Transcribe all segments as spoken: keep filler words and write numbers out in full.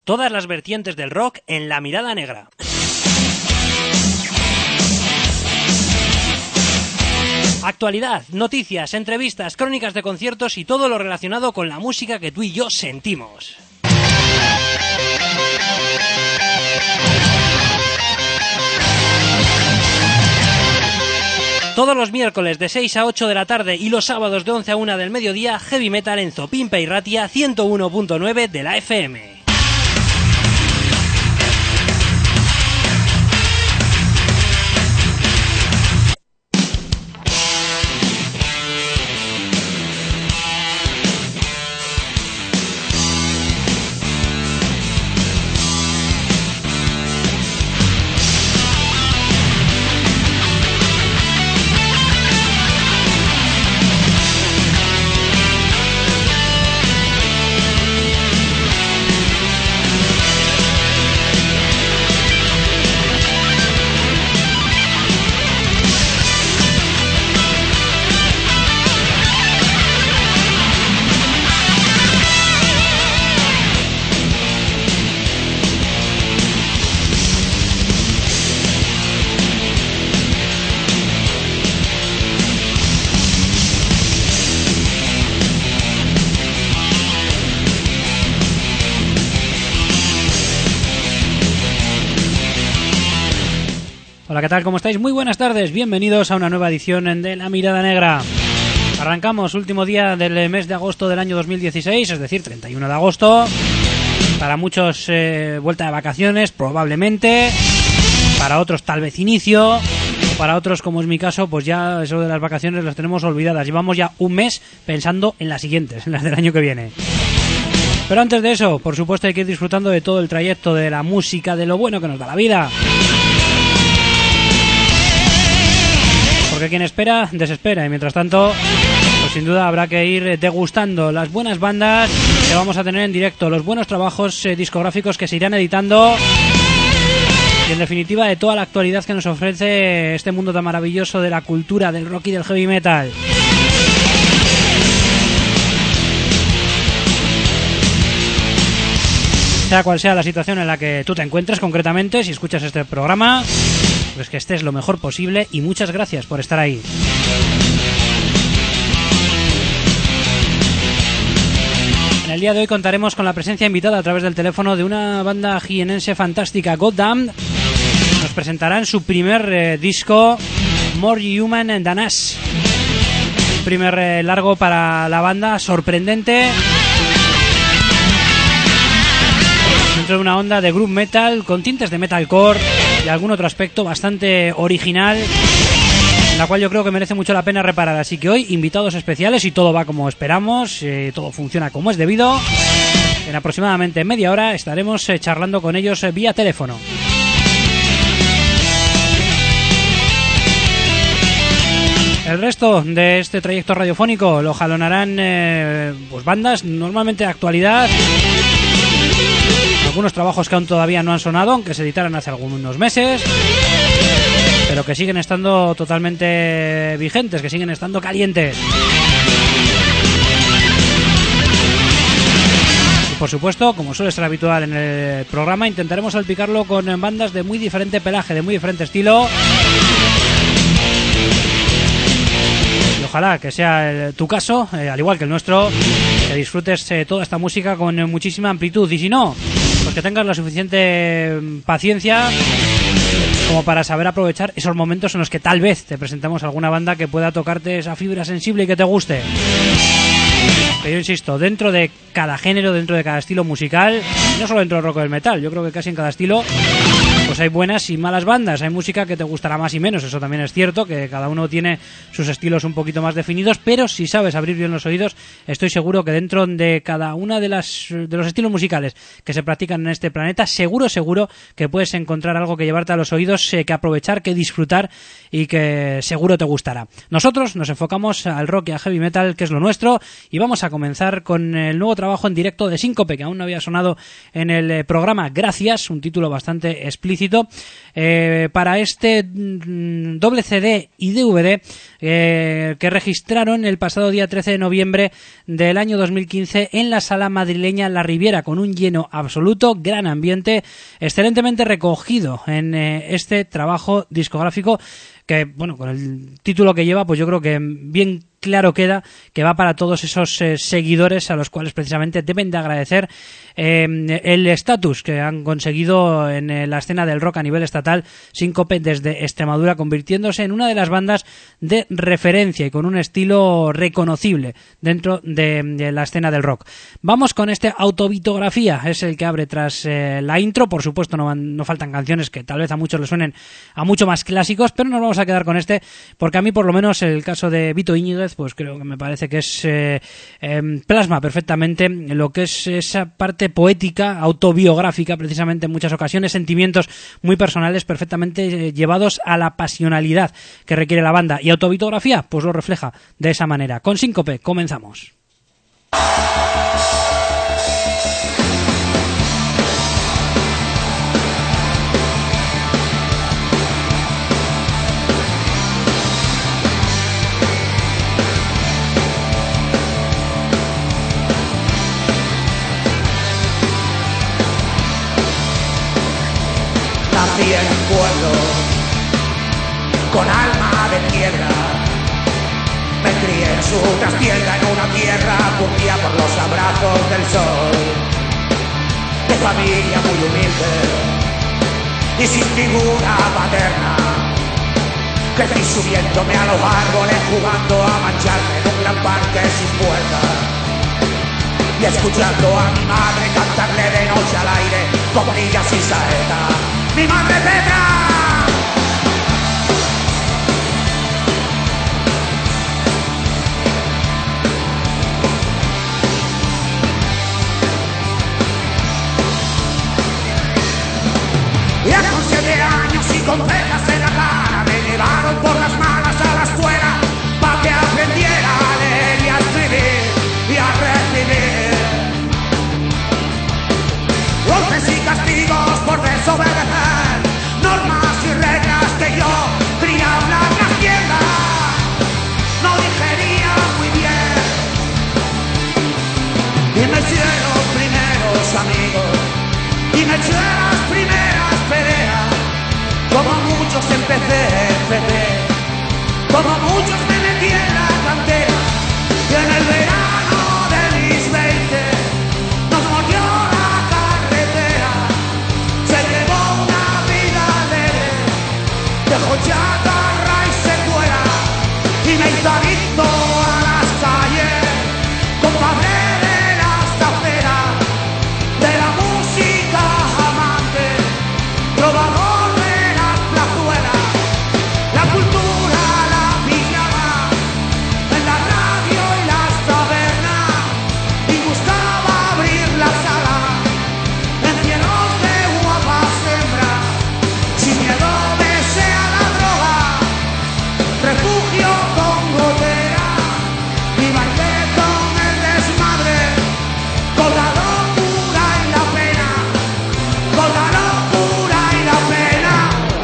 Todas las vertientes del rock en La Mirada Negra. Actualidad, noticias, entrevistas, crónicas de conciertos y todo lo relacionado con la música que tú y yo sentimos. Todos los miércoles de seis a ocho de la tarde y los sábados de once a una del mediodía, Heavy Metal en Zopimpa y Ratia ciento uno punto nueve de la F M. Hola, ¿qué tal? ¿Cómo estáis? Muy buenas tardes, bienvenidos a una nueva edición de La Mirada Negra. Arrancamos último día del mes de agosto del año dos mil dieciséis, es decir, treinta y uno de agosto. Para muchos eh, vuelta de vacaciones, probablemente. Para otros tal vez inicio. O para otros, como es mi caso, pues ya eso de las vacaciones las tenemos olvidadas. Llevamos ya un mes pensando en las siguientes, en las del año que viene. Pero antes de eso, por supuesto, hay que ir disfrutando de todo el trayecto, de la música, de lo bueno que nos da la vida. Porque quien espera, desespera. Y mientras tanto, pues sin duda habrá que ir degustando las buenas bandas que vamos a tener en directo, los buenos trabajos eh, discográficos que se irán editando y en definitiva de toda la actualidad que nos ofrece este mundo tan maravilloso de la cultura, del rock y del heavy metal. Sea cual sea la situación en la que tú te encuentres concretamente, si escuchas este programa, pues que estés lo mejor posible y muchas gracias por estar ahí. En el día de hoy contaremos con la presencia invitada a través del teléfono de una banda jienense fantástica, Goddamned. Nos presentarán su primer eh, disco, More Human Than Us. Un primer eh, largo para la banda, sorprendente, dentro de una onda de groove metal con tintes de metalcore y algún otro aspecto bastante original, en la cual yo creo que merece mucho la pena reparar. Así que hoy, invitados especiales, y todo va como esperamos, eh, todo funciona como es debido. En aproximadamente media hora estaremos eh, charlando con ellos eh, vía teléfono. El resto de este trayecto radiofónico lo jalonarán eh, pues bandas normalmente de actualidad, algunos trabajos que aún todavía no han sonado, aunque se editaron hace algunos meses, pero que siguen estando totalmente vigentes, que siguen estando calientes. Y por supuesto, como suele ser habitual en el programa, intentaremos salpicarlo con bandas de muy diferente pelaje, de muy diferente estilo. Y ojalá que sea el, tu caso, eh, al igual que el nuestro, que disfrutes eh, toda esta música con eh, muchísima amplitud. Y si no, pues que tengas la suficiente paciencia como para saber aprovechar esos momentos en los que tal vez te presentamos alguna banda que pueda tocarte esa fibra sensible y que te guste. Pero yo insisto, dentro de cada género, dentro de cada estilo musical, no solo dentro del rock o del metal, yo creo que casi en cada estilo pues hay buenas y malas bandas, hay música que te gustará más y menos, eso también es cierto, que cada uno tiene sus estilos un poquito más definidos, pero si sabes abrir bien los oídos, estoy seguro que dentro de cada una de las de los estilos musicales que se practican en este planeta, seguro, seguro que puedes encontrar algo que llevarte a los oídos, eh, que aprovechar, que disfrutar y que seguro te gustará. Nosotros nos enfocamos al rock y al heavy metal, que es lo nuestro, y vamos a comenzar con el nuevo trabajo en directo de Síncope, que aún no había sonado en el programa. Gracias, un título bastante explícito explícito eh, para este mm, doble C D y D V D eh, que registraron el pasado día trece de noviembre del año dos mil quince en la sala madrileña La Riviera, con un lleno absoluto, gran ambiente, excelentemente recogido en eh, este trabajo discográfico que, bueno, con el título que lleva, pues yo creo que bien claro queda que va para todos esos eh, seguidores a los cuales precisamente deben de agradecer eh, el estatus que han conseguido en eh, la escena del rock a nivel estatal Síncope desde Extremadura, convirtiéndose en una de las bandas de referencia y con un estilo reconocible dentro de, de la escena del rock. Vamos con este Autobitografía, es el que abre tras eh, la intro. Por supuesto no, van, no faltan canciones que tal vez a muchos les suenen a mucho más clásicos, pero nos vamos a quedar con este porque a mí por lo menos el caso de Vito Íñiguez pues creo que me parece que es eh, eh, plasma perfectamente lo que es esa parte poética, autobiográfica precisamente en muchas ocasiones, sentimientos muy personales perfectamente eh, llevados a la pasionalidad que requiere la banda, y Autobitografía pues lo refleja de esa manera. Con Síncope comenzamos. Nací en un pueblo con alma de piedra, me crié en su trastienda en una tierra curtida por los abrazos del sol, de familia muy humilde y sin figura paterna. Crecí subiéndome a los árboles, jugando a mancharme en un gran parque sin puerta y escuchando a mi madre cantarle de noche al aire con brillas y saeta. ¡Mi madre Petra! Ya con siete años y con cejas en la cara me llevaron por las manos a la escuela para que aprendiera a leer y a escribir y a recibir golpes y castigos por desobedecer normas y reglas que yo, criado en la trastienda, no digería muy bien. Y me eché los primeros amigos y me eché las primeras peleas. Como muchos empecé, empecé, como muchos me metí en la cantera. Y en el verano de mis veinte nos mordió la carretera. Se llevó una vida alegre, dejó chatarra y secuela, y me hizo adicto a las calles, compadre de las taceras, de la música amante, trovador de las plazuelas, la cultura la pillaba en la radio y las tabernas, y buscaba abrir la sala en cielos de guapas hembras, sin miedo de sea la droga, refugio con gotera, y bailé con el desmadre, con la locura y la pena, con la locura y la pena.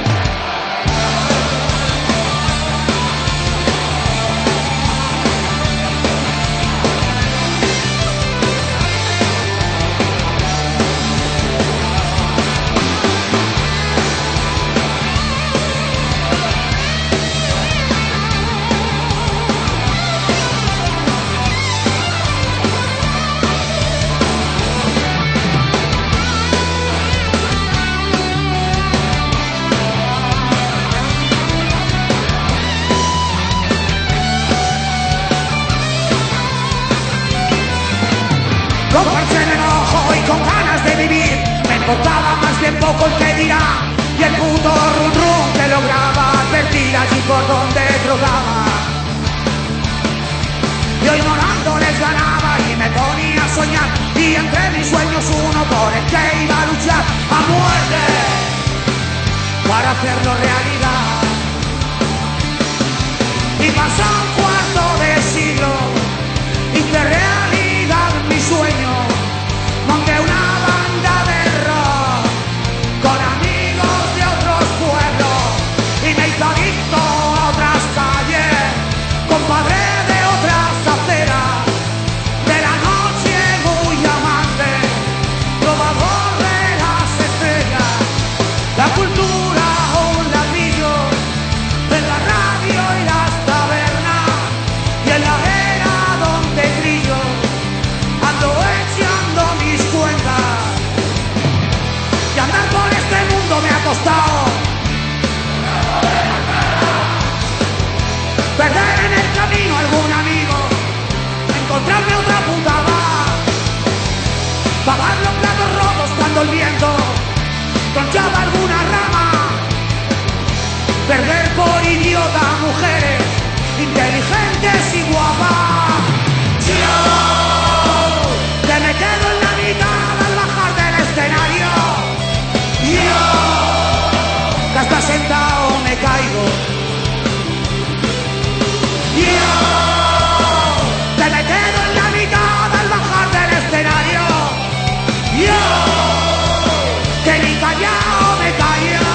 Con fuerza en el ojo y con ganas de vivir, me importaba más bien poco el que dirá, y el puto run run que lograba advertir allí por donde trotaba. Yo ignorando les ganaba y me ponía a soñar, y entre mis sueños uno por el que iba a luchar a muerte para hacerlo realidad. Y pasó un cuarto de siglo, hice realidad mi sueño, monté una banda de rock con amigos costado perder en el camino algún amigo, encontrarme otra putada, pagar los platos rotos cuando el viento tronchaba alguna rama, perder por idiota mujeres inteligentes y guapas. Yo que me quedo en la mitad al bajar del escenario, yo que hasta sentado me caigo, yo que me quedo en la mitad al bajar del escenario, yo que ni callao me callo.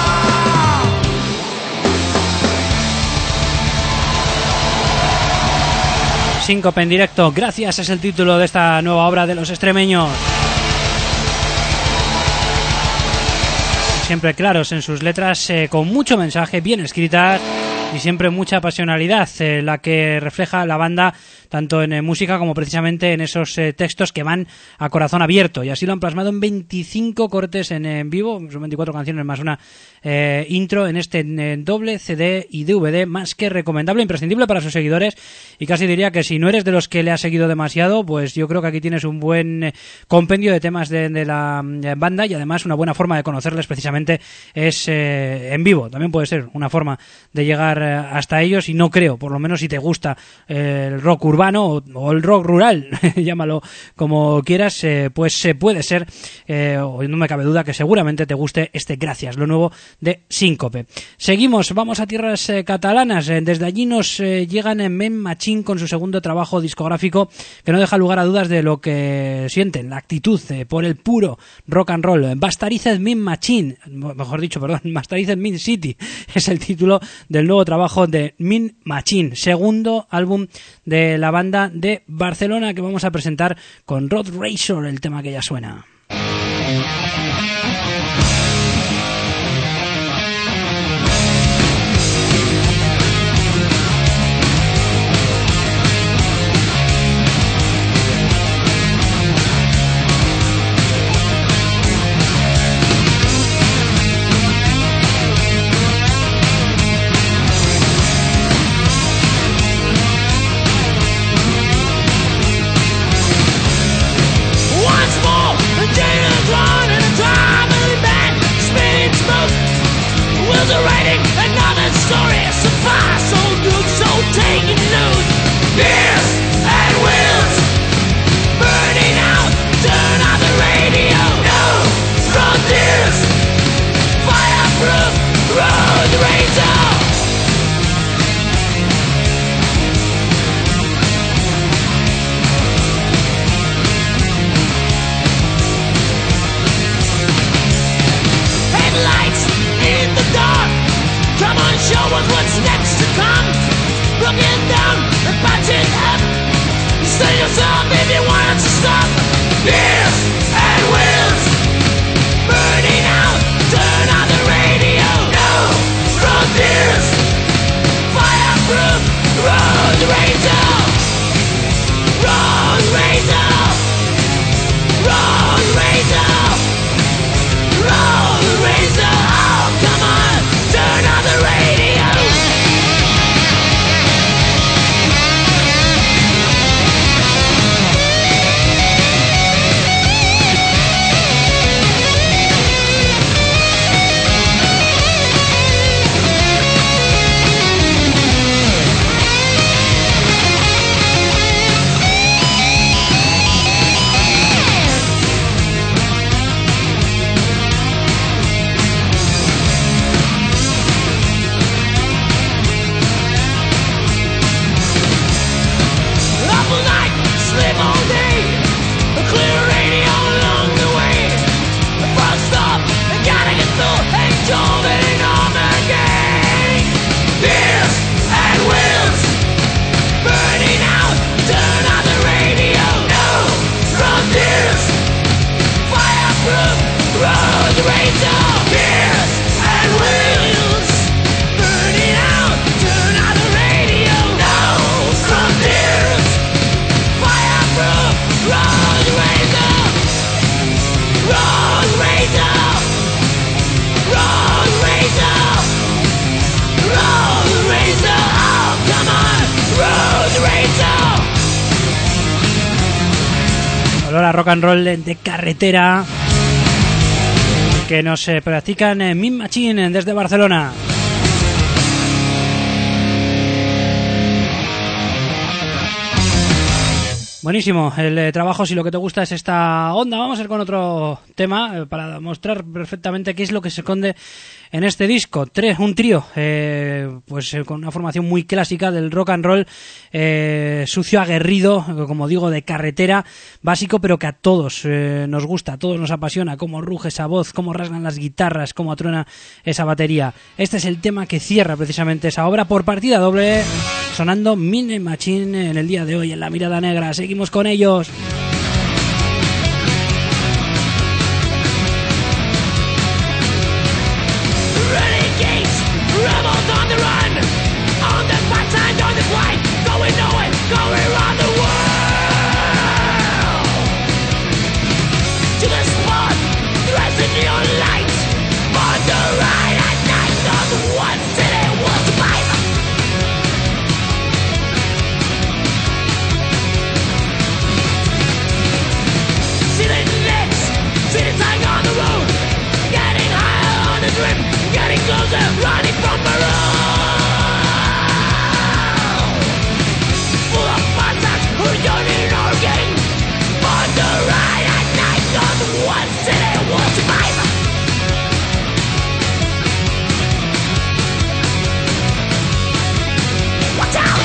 Síncope en directo, gracias, es el título de esta nueva obra de los extremeños. Siempre claros en sus letras, eh, con mucho mensaje, bien escritas y siempre mucha pasionalidad, eh, la que refleja la banda tanto en eh, música como precisamente en esos eh, textos que van a corazón abierto, y así lo han plasmado en veinticinco cortes en, en vivo, son veinticuatro canciones más una eh, intro en este eh, doble C D y D V D más que recomendable, imprescindible para sus seguidores, y casi diría que si no eres de los que le ha seguido demasiado, pues yo creo que aquí tienes un buen eh, compendio de temas de, de la eh, banda, y además una buena forma de conocerles precisamente es eh, en vivo. También puede ser una forma de llegar eh, hasta ellos, y no creo, por lo menos si te gusta eh, el rock urbano o, o el rock rural, llámalo como quieras, eh, pues eh, puede ser, eh, no me cabe duda que seguramente te guste este Gracias, lo nuevo de Síncope. Seguimos, vamos a tierras eh, catalanas, eh, desde allí nos eh, llegan en Men Machine con su segundo trabajo discográfico, que no deja lugar a dudas de lo que sienten, la actitud eh, por el puro rock and roll. Bastarized Men Machine, mejor dicho, perdón, Bastarized Men City es el título del nuevo trabajo de Men Machine, segundo álbum de la banda de Barcelona, que vamos a presentar con Road Razor, el tema que ya suena. Road rock and roll de carretera que nos eh, practican en Mean Machine desde Barcelona. Buenísimo el eh, trabajo. Si lo que te gusta es esta onda, vamos a ir con otro tema eh, para mostrar perfectamente qué es lo que se esconde en este disco. Tres, un trío, eh, pues eh, con una formación muy clásica del rock and roll, eh, sucio, aguerrido, como digo, de carretera, básico, pero que a todos eh, nos gusta, a todos nos apasiona, cómo ruge esa voz, cómo rasgan las guitarras, cómo truena esa batería. Este es el tema que cierra precisamente esa obra por partida doble, sonando Mean Machine en el día de hoy en La Mirada Negra. Seguimos con ellos. Running from my road, full of bastards who don't need our game. On the ride at night, not one city will survive. Watch out!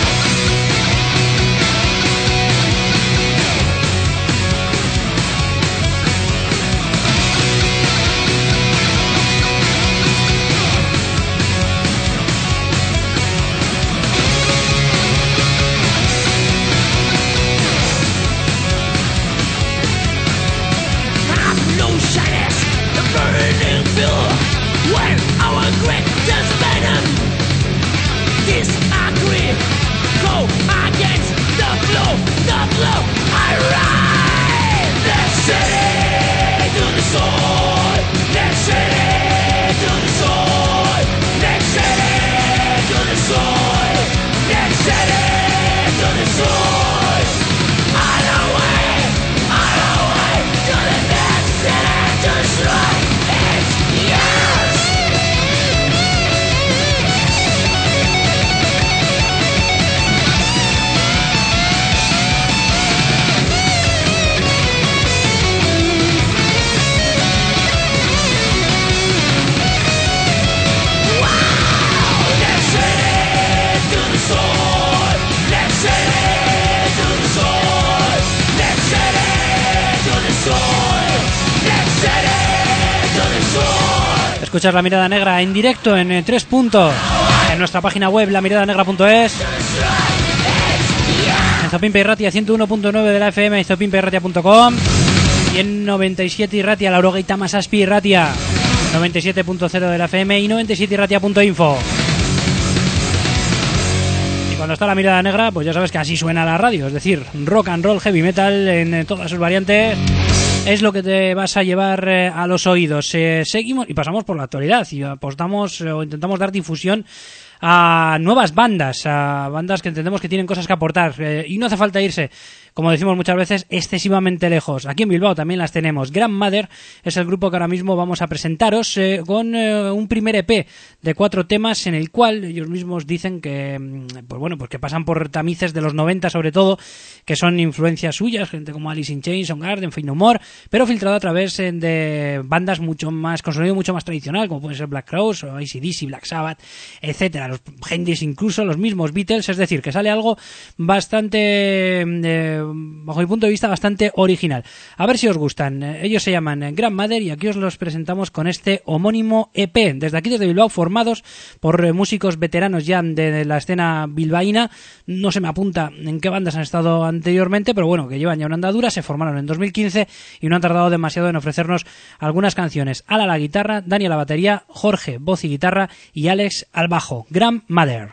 When our greatest venom disagree, go against the flow, the flow. I ride the city to the soul, the city to the soul, the city to the soul, the city to the soul. All the way, all the way to the next city to destroy. Escuchar La Mirada Negra en directo en eh, tres puntos en nuestra página web la mirada negra punto es, en Zopimpe Irratia ciento uno punto nueve de la F M y zopimpe irratia punto com, y en noventa y siete Irratia, la Orogeita Masaspi Irratia noventa y siete punto cero de la F M y noventa y siete irratia punto info. Y cuando está La Mirada Negra, pues ya sabes que así suena la radio, es decir, rock and roll, heavy metal en eh, todas sus variantes. Es lo que te vas a llevar eh, a los oídos. Eh, seguimos y pasamos por la actualidad y apostamos eh, o intentamos dar difusión a nuevas bandas, a bandas que entendemos que tienen cosas que aportar, eh, y no hace falta irse, como decimos muchas veces, excesivamente lejos. Aquí en Bilbao también las tenemos. Grandmother es el grupo que ahora mismo vamos a presentaros eh, con eh, un primer E P de cuatro temas en el cual ellos mismos dicen que, pues bueno, pues que pasan por tamices de los noventa sobre todo, que son influencias suyas, gente como Alice in Chains, Soundgarden, Faith No More, pero filtrado a través eh, de bandas mucho más, con sonido mucho más tradicional, como pueden ser Black Crowes o A C D C, Black Sabbath, etcétera. Los Hendrix, incluso los mismos Beatles, es decir, que sale algo bastante, eh, bajo mi punto de vista, bastante original. A ver si os gustan. Ellos se llaman Grandmother y aquí os los presentamos con este homónimo E P. Desde aquí, desde Bilbao, formados por eh, músicos veteranos ya de, de la escena bilbaína. No se me apunta en qué bandas han estado anteriormente, pero bueno, que llevan ya una andadura. Se formaron en dos mil quince y no han tardado demasiado en ofrecernos algunas canciones. Ala a la guitarra, Dani a la batería, Jorge, voz y guitarra, y Alex al bajo. Grandmother.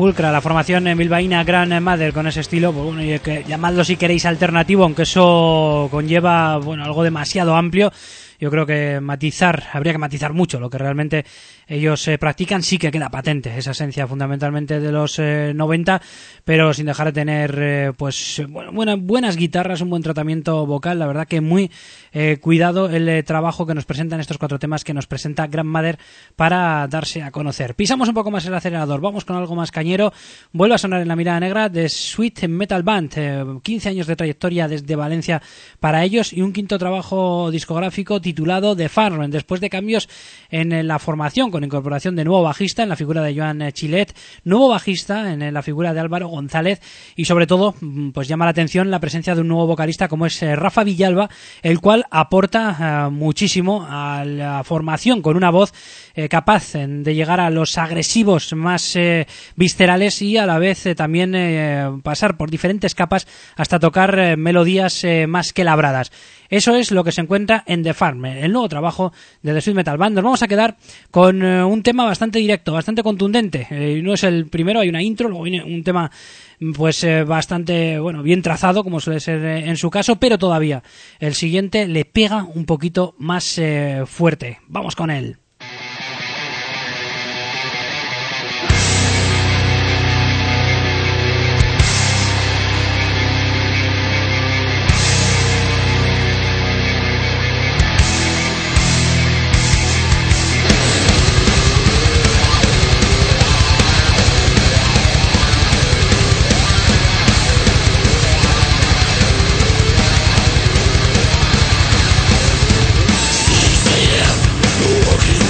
pulcra, la formación en bilbaína Grandmother, con ese estilo, pues bueno, y que, llamadlo si queréis alternativo, aunque eso conlleva, bueno, algo demasiado amplio. Yo creo que matizar, habría que matizar mucho lo que realmente ellos eh, practican. Sí que queda patente esa esencia fundamentalmente de los eh, noventa, pero sin dejar de tener eh, pues bueno, buena, buenas guitarras, un buen tratamiento vocal. La verdad que muy eh, cuidado el eh, trabajo que nos presentan estos cuatro temas que nos presenta Grandmother para darse a conocer. Pisamos un poco más el acelerador, vamos con algo más cañero. Vuelve a sonar en la mirada negra de Sweet Metal Band, eh, quince años de trayectoria desde Valencia para ellos y un quinto trabajo discográfico titulado The Farm, después de cambios en la formación con incorporación de nuevo bajista en la figura de Joan Chilet, nuevo bajista en la figura de Álvaro González y sobre todo pues llama la atención la presencia de un nuevo vocalista como es Rafa Villalba, el cual aporta uh, muchísimo a la formación con una voz eh, capaz de llegar a los agresivos más eh, viscerales y a la vez eh, también eh, pasar por diferentes capas hasta tocar eh, melodías eh, más que labradas. Eso es lo que se encuentra en The Farm, el nuevo trabajo de The Sweet Metal Band. Nos vamos a quedar con eh, un tema bastante directo, bastante contundente. Eh, no es el primero, hay una intro, luego viene un tema pues eh, bastante bueno bien trazado, como suele ser eh, en su caso, pero todavía el siguiente le pega un poquito más eh, fuerte. Vamos con él. Walking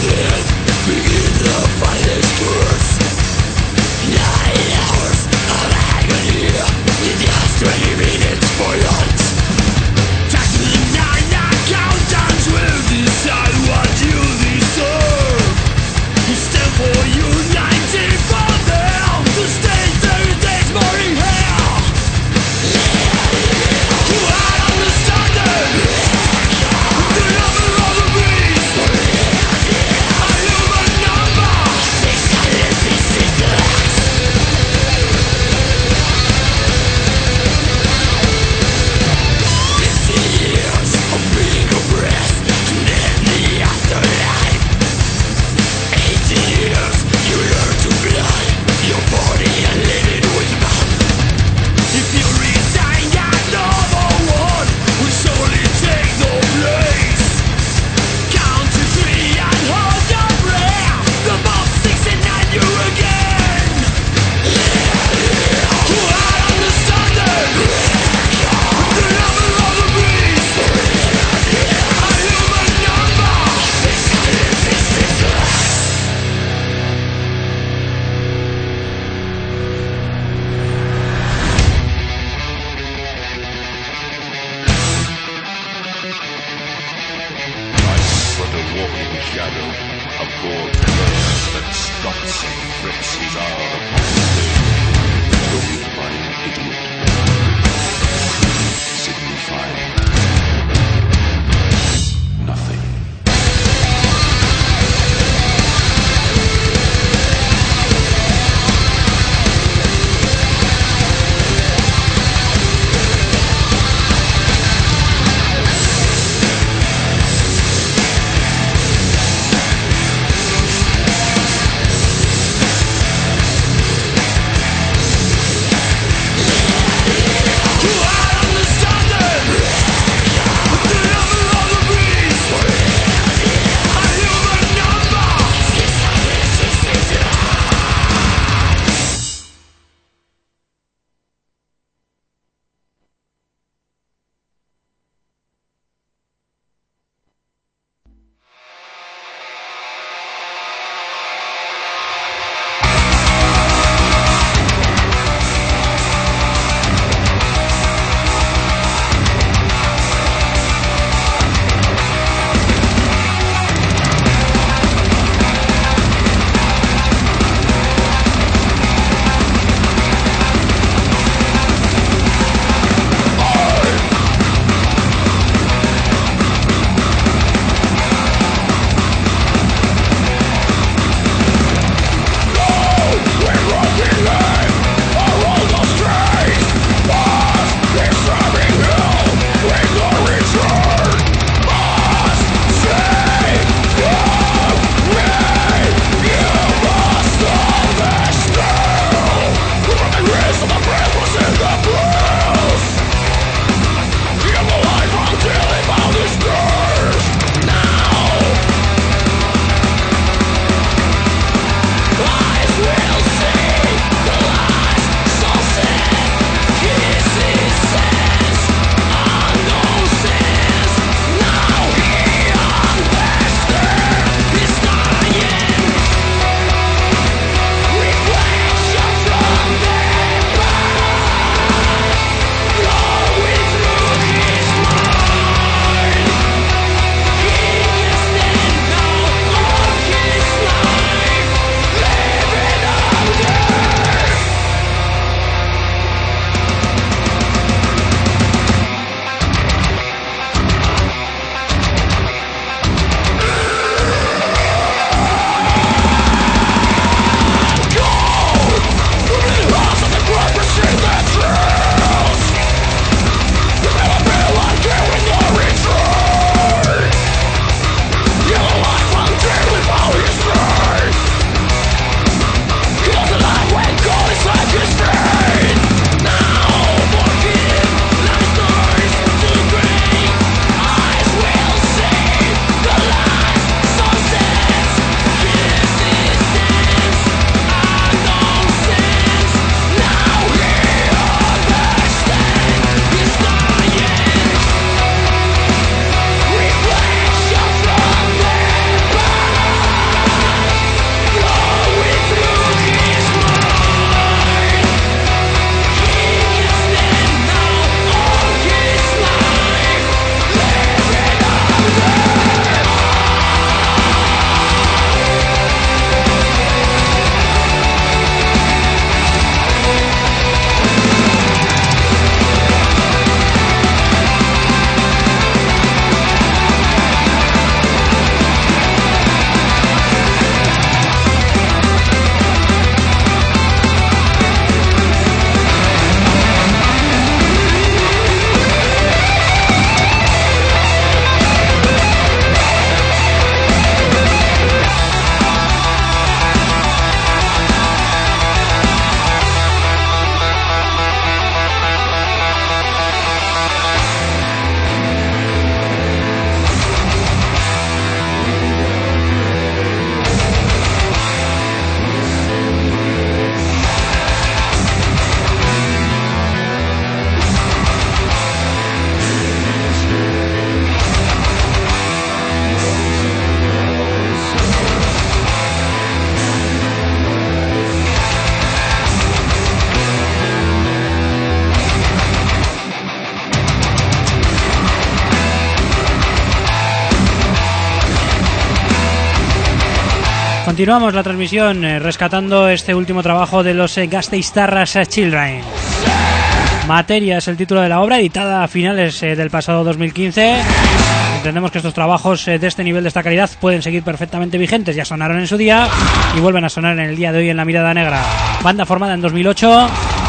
Continuamos la transmisión eh, rescatando este último trabajo de los eh, Gasteiztarras Children. Materia es el título de la obra, editada a finales eh, del pasado dos mil quince. Entendemos que estos trabajos eh, de este nivel, de esta calidad, pueden seguir perfectamente vigentes. Ya sonaron en su día y vuelven a sonar en el día de hoy en La Mirada Negra. Banda formada en dos mil ocho.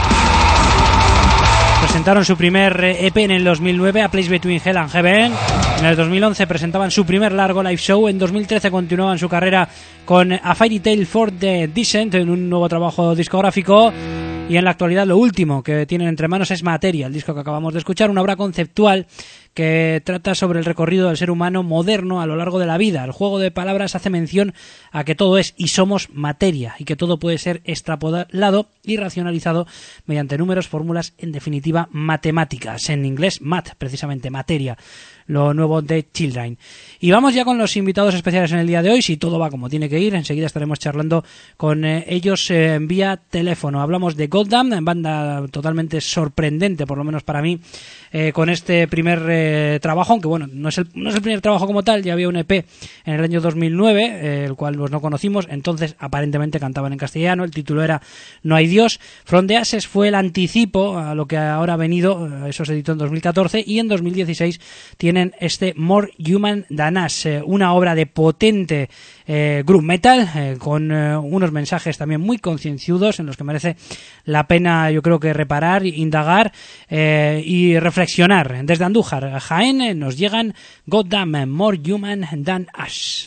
Presentaron su primer E P en el dos mil nueve, A Place Between Hell and Heaven. En el dos mil once presentaban su primer largo live show. En dos mil trece continuaban su carrera con A Fairy Tale for the Descent, en un nuevo trabajo discográfico. Y en la actualidad lo último que tienen entre manos es Materia, el disco que acabamos de escuchar, una obra conceptual que trata sobre el recorrido del ser humano moderno a lo largo de la vida. El juego de palabras hace mención a que todo es y somos materia, y que todo puede ser extrapolado y racionalizado mediante números, fórmulas, en definitiva matemáticas, en inglés math, precisamente materia, lo nuevo de Children. Y vamos ya con los invitados especiales en el día de hoy. Si todo va como tiene que ir, enseguida estaremos charlando con eh, ellos eh, vía teléfono. Hablamos de Goddamn, banda totalmente sorprendente, por lo menos para mí, eh, con este primer eh, trabajo, aunque bueno, no es, el, no es el primer trabajo como tal. Ya había un E P en el año dos mil nueve, eh, el cual pues, no conocimos, entonces aparentemente cantaban en castellano, el título era No hay Dios. From the Ashes fue el anticipo a lo que ahora ha venido, eso se editó en dos mil catorce, y en dos mil dieciséis tiene este More Human Than Us, eh, una obra de potente eh, groove metal, eh, con eh, unos mensajes también muy concienciudos en los que merece la pena, yo creo que reparar, indagar eh, y reflexionar. Desde Andújar, Jaén, eh, nos llegan Goddamn, More Human Than Us.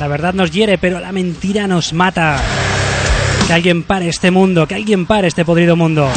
La verdad nos hiere, pero la mentira nos mata. Que alguien pare este mundo, que alguien pare este podrido mundo.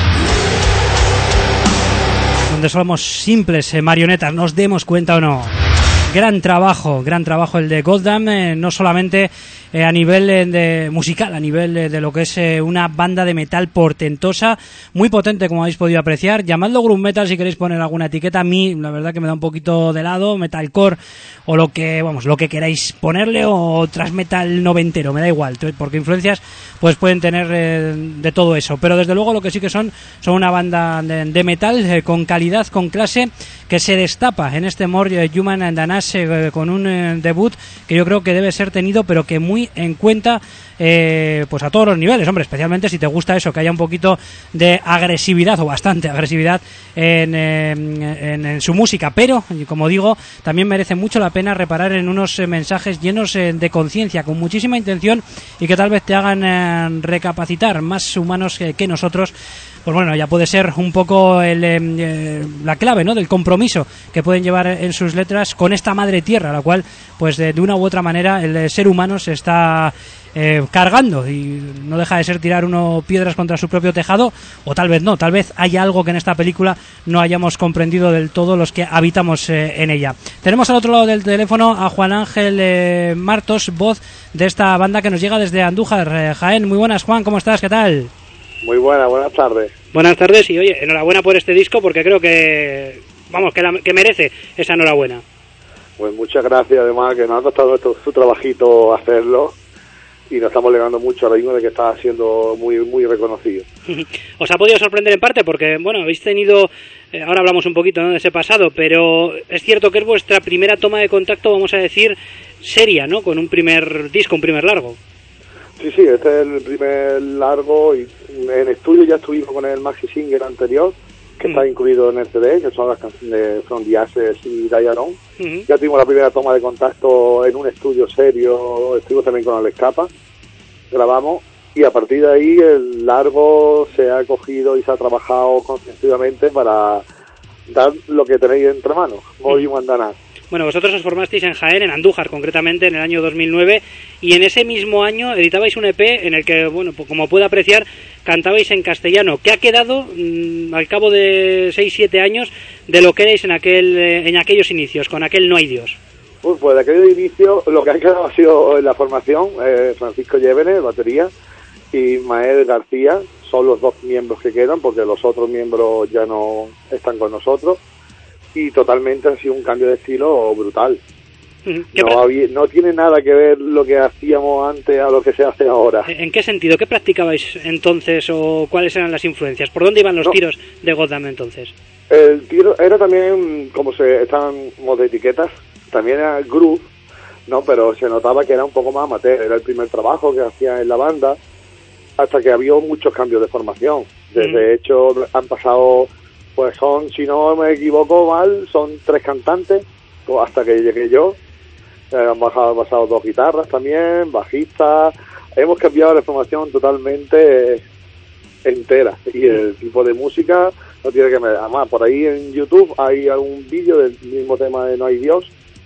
Donde somos simples eh, marionetas, nos demos cuenta o no. Gran trabajo, gran trabajo el de Goddamn, eh, no solamente eh, a nivel eh, de musical, a nivel eh, de lo que es eh, una banda de metal portentosa, muy potente como habéis podido apreciar. Llamadlo groove metal si queréis poner alguna etiqueta. A mí la verdad que me da un poquito de lado, metalcore o lo que, vamos, lo que queráis ponerle, o thrash metal noventero, me da igual, porque influencias pues pueden tener eh, de todo eso, pero desde luego lo que sí que son son una banda de, de metal eh, con calidad, con clase, que se destapa en este More Human and Danas eh, con un eh, debut que yo creo que debe ser tenido pero que muy en cuenta eh, pues a todos los niveles, hombre, especialmente si te gusta eso, que haya un poquito de agresividad o bastante agresividad en, eh, en, en su música, pero como digo, también merece mucho la pena reparar en unos eh, mensajes llenos eh, de conciencia, con muchísima intención y que tal vez te hagan eh, recapacitar, más humanos que, que nosotros. Pues bueno, ya puede ser un poco el, eh, la clave, ¿no?, del compromiso que pueden llevar en sus letras con esta madre tierra, la cual, pues de, de una u otra manera, el ser humano se está eh, cargando, y no deja de ser tirar uno piedras contra su propio tejado, o tal vez no, tal vez haya algo que en esta película no hayamos comprendido del todo los que habitamos eh, en ella. Tenemos al otro lado del teléfono a Juan Ángel eh, Martos, voz de esta banda que nos llega desde Andújar, eh, Jaén. Muy buenas, Juan, ¿cómo estás? ¿Qué tal? Muy buenas, buenas tardes. Buenas tardes y oye, enhorabuena por este disco, porque creo que, vamos, que, la, que merece esa enhorabuena. Pues muchas gracias, además que nos ha costado nuestro, su trabajito hacerlo, y nos estamos alegrando mucho ahora mismo de que está siendo muy muy reconocido. ¿Os ha podido sorprender en parte? Porque, bueno, habéis tenido, eh, ahora hablamos un poquito, ¿no?, de ese pasado, pero es cierto que es vuestra primera toma de contacto, vamos a decir, seria, ¿no?, con un primer disco, un primer largo. Sí, sí, este es el primer largo, y en estudio ya estuvimos con el maxi single anterior, que mm. está incluido en el C D, que son las canciones de From the Ashes y Diane On. Mm-hmm. Ya tuvimos la primera toma de contacto en un estudio serio, estuvimos también con el Escapa, grabamos, y a partir de ahí el largo se ha cogido y se ha trabajado conscientemente para dar lo que tenéis entre manos, More Human and Danas. Bueno, vosotros os formasteis en Jaén, en Andújar concretamente, en el año dos mil nueve, y en ese mismo año editabais un E P en el que, bueno, pues como puedo apreciar, cantabais en castellano. ¿Qué ha quedado mmm, al cabo de seis siete años de lo que erais en aquel eh, en aquellos inicios, con aquel No hay Dios? Pues, pues de aquel inicio lo que ha quedado ha sido en la formación, eh, Francisco Llévenes, batería, y Mael García, son los dos miembros que quedan, porque los otros miembros ya no están con nosotros. Y totalmente ha sido un cambio de estilo brutal. No, había, no tiene nada que ver lo que hacíamos antes a lo que se hace ahora. ¿En qué sentido? ¿Qué practicabais entonces, o cuáles eran las influencias? ¿Por dónde iban los no. tiros de Goddamn entonces? El tiro era también, como se estábamos de etiquetas, también era groove, ¿no? Pero se notaba que era un poco más amateur. Era el primer trabajo que hacía en la banda, hasta que había muchos cambios de formación. Desde mm. hecho han pasado... Pues son, si no me equivoco mal, son tres cantantes, hasta que llegué yo. Eh, han pasado, pasado dos guitarras también, bajistas. Hemos cambiado la formación totalmente eh, entera. Y el tipo de música no tiene que ver. Además, por ahí en YouTube hay algún vídeo del mismo tema de No hay Dios,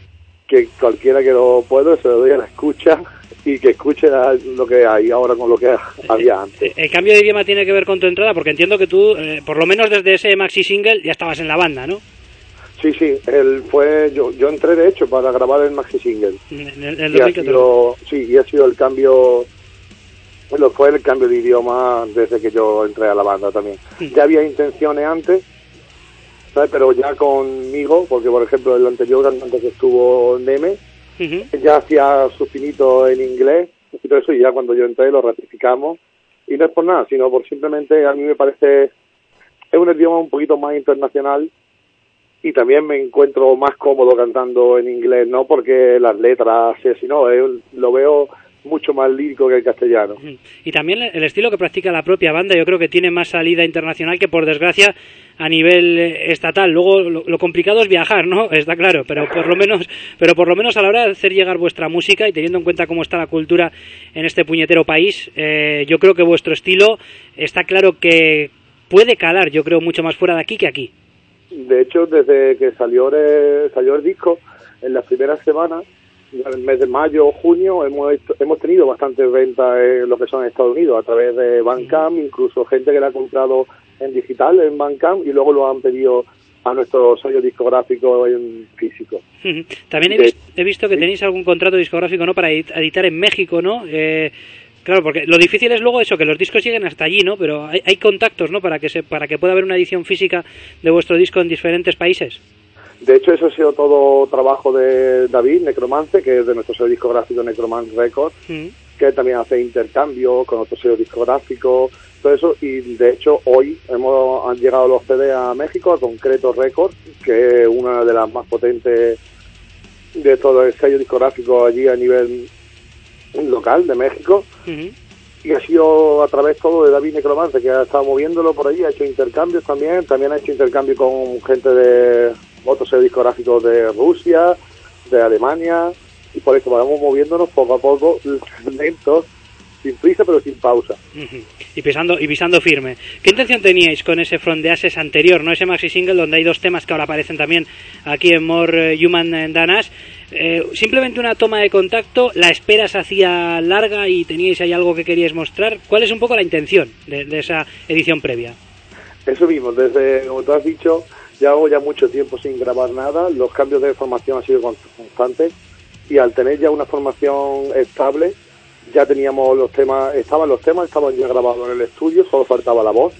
que cualquiera que lo pueda se lo doy a la escucha, y que escuche lo que hay ahora con lo que había antes. ¿El cambio de idioma tiene que ver con tu entrada? Porque entiendo que tú, eh, por lo menos desde ese maxi single, ya estabas en la banda, ¿no? Sí, sí, él fue, yo yo entré de hecho para grabar el maxi single. En el, el y ha sido, sí, y ha sido el cambio, lo fue el cambio de idioma desde que yo entré a la banda también. Sí. Ya había intenciones antes, ¿sabes? Pero ya conmigo, porque por ejemplo el anterior cantante que estuvo, Neme, Uh-huh. ya hacía sus pinitos en inglés y todo eso, y ya cuando yo entré lo ratificamos, y no es por nada, sino por simplemente a mí me parece es un idioma un poquito más internacional, y también me encuentro más cómodo cantando en inglés, no porque las letras, sino eh, lo veo mucho más lírico que el castellano. Y también el estilo que practica la propia banda, yo creo que tiene más salida internacional que, por desgracia, a nivel estatal. Luego lo, lo complicado es viajar, ¿no? Está claro, pero por lo menos pero por lo menos a la hora de hacer llegar vuestra música, y teniendo en cuenta cómo está la cultura en este puñetero país, eh, yo creo que vuestro estilo está claro que puede calar, yo creo, mucho más fuera de aquí que aquí. De hecho, desde que salió el, salió el disco, en las primeras semanas en el mes de mayo o junio hemos hemos tenido bastantes ventas en lo que son Estados Unidos a través de Bandcamp, incluso gente que la ha comprado en digital en Bandcamp y luego lo han pedido a nuestro sello discográfico en físico. También he, vis- he visto que tenéis algún contrato discográfico, ¿no?, para editar en México, ¿no? Eh, claro, porque lo difícil es luego eso, que los discos lleguen hasta allí, ¿no? Pero hay, hay contactos, ¿no?, para que se, para que pueda haber una edición física de vuestro disco en diferentes países. De hecho, eso ha sido todo trabajo de David Necromance, que es de nuestro sello discográfico Necromance Records, mm. que también hace intercambio con otros sellos discográficos, todo eso, y de hecho hoy hemos han llegado los C D a México, a Concreto Records, que es una de las más potentes de todo el sello discográfico allí a nivel local de México, uh-huh. y ha sido a través todo de David Necromance, que ha estado moviéndolo por allí, ha hecho intercambios también, también ha hecho intercambio con gente de otros sellos discográficos de Rusia, de Alemania, y por eso vamos moviéndonos poco a poco, lentos, sin prisa pero sin pausa. Uh-huh. Y pisando y pisando firme. ¿Qué intención teníais con ese From the Ashes anterior, no ese maxi single donde hay dos temas que ahora aparecen también aquí en More Human Than Us? Eh, simplemente una toma de contacto, la espera se hacía larga y teníais ahí algo que queríais mostrar. ¿Cuál es un poco la intención de, de esa edición previa? Eso mismo, desde, como tú has dicho, ya hago ya mucho tiempo sin grabar nada, los cambios de formación han sido constantes y al tener ya una formación estable, ya teníamos los temas, estaban los temas, estaban ya grabados en el estudio, solo faltaba la voz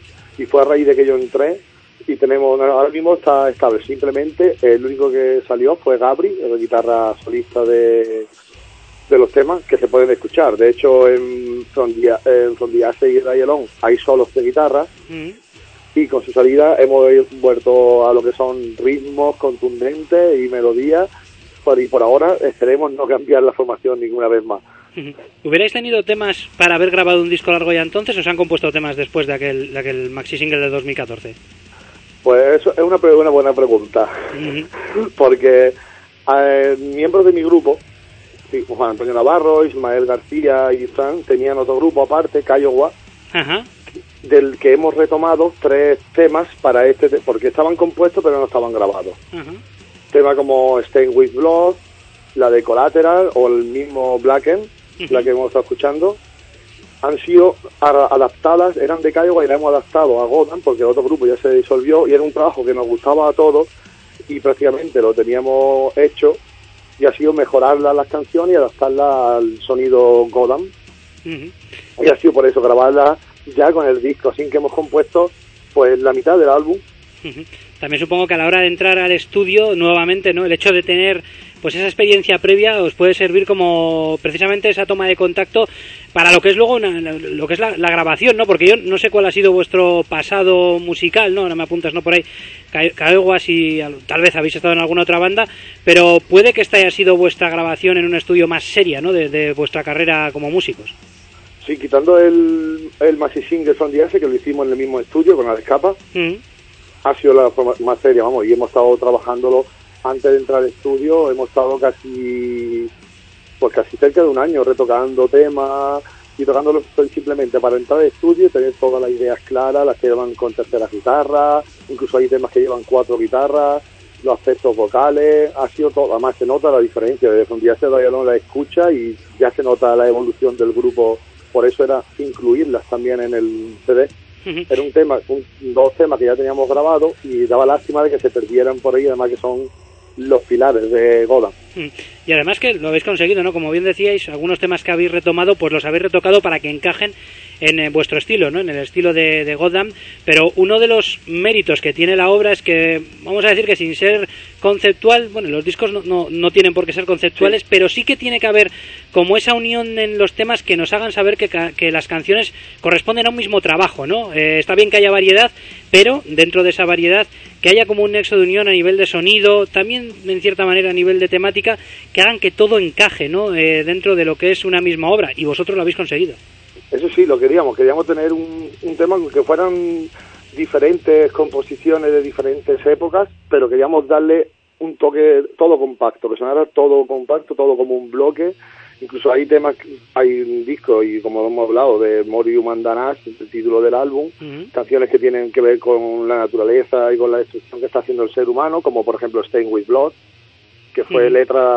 y fue a raíz de que yo entré y tenemos, ahora mismo está estable, simplemente el único que salió fue Gabri, la guitarra solista de, de los temas que se pueden escuchar. De hecho en From the Ashes y Die Alone hay solos de guitarra, mm. y con su salida hemos vuelto a lo que son ritmos contundentes y melodías, y por ahora esperemos no cambiar la formación ninguna vez más. ¿Hubierais tenido temas para haber grabado un disco largo ya entonces o se han compuesto temas después de aquel, de aquel maxi single de dos mil catorce? Pues eso es una, una buena pregunta, uh-huh. porque eh, miembros de mi grupo, Juan Antonio Navarro, Ismael García y Fran, tenían otro grupo aparte, Cayowa, uh-huh. del que hemos retomado tres temas para este, porque estaban compuestos pero no estaban grabados. Uh-huh. Temas como Stained with Blood, la de Collateral o el mismo Blacken, uh-huh. la que hemos estado escuchando, han sido a- adaptadas, eran de Kiowa y la hemos adaptado a Gotham porque el otro grupo ya se disolvió y era un trabajo que nos gustaba a todos y prácticamente lo teníamos hecho y ha sido mejorarlas las canciones y adaptarlas al sonido Gotham. Uh-huh. Y ha sido por eso grabarlas ya con el disco, sin que hemos compuesto pues la mitad del álbum. Uh-huh. También supongo que a la hora de entrar al estudio nuevamente, ¿no?, el hecho de tener pues esa experiencia previa os puede servir como precisamente esa toma de contacto para lo que es luego una, lo que es la, la grabación, ¿no? Porque yo no sé cuál ha sido vuestro pasado musical, ¿no? Ahora me apuntas, ¿no?, por ahí, Caeguas, y tal vez habéis estado en alguna otra banda, pero puede que esta haya sido vuestra grabación en un estudio más seria, ¿no?, de, de vuestra carrera como músicos. Sí, quitando el, el maxi single From the Ashes, que lo hicimos en el mismo estudio con la Escapa, mm. ha sido la forma más seria, vamos, y hemos estado trabajándolo antes de entrar al estudio, hemos estado casi pues casi cerca de un año retocando temas y tocándolos simplemente para entrar al estudio y tener todas las ideas claras, las que llevan con tercera guitarra, incluso hay temas que llevan cuatro guitarras, los aspectos vocales, ha sido todo, además se nota la diferencia, desde un día se todavía no la escucha y ya se nota la evolución del grupo, por eso era incluirlas también en el C D. Era un tema, un, dos temas que ya teníamos grabados y daba lástima de que se perdieran por ahí, además que son los pilares de Gotham. Y además que lo habéis conseguido, ¿no? Como bien decíais, algunos temas que habéis retomado, pues los habéis retocado para que encajen en eh, vuestro estilo, ¿no? En el estilo de, de Gotham, pero uno de los méritos que tiene la obra es que, vamos a decir que sin ser conceptual, bueno, los discos no, no, no tienen por qué ser conceptuales, sí. pero sí que tiene que haber como esa unión en los temas que nos hagan saber que, que las canciones corresponden a un mismo trabajo, ¿no? Eh, está bien que haya variedad, pero dentro de esa variedad que haya como un nexo de unión a nivel de sonido, también en cierta manera a nivel de temática, que hagan que todo encaje, ¿no? Eh, dentro de lo que es una misma obra, y vosotros lo habéis conseguido. Eso sí, lo queríamos, queríamos tener un, un tema que fueran diferentes composiciones de diferentes épocas, pero queríamos darle un toque todo compacto, que sonara todo compacto, todo como un bloque. Incluso hay temas, hay un disco, y como hemos hablado, de More Human Than Us, el título del álbum, uh-huh. canciones que tienen que ver con la naturaleza y con la destrucción que está haciendo el ser humano, como por ejemplo Stained with Blood, que fue uh-huh. letra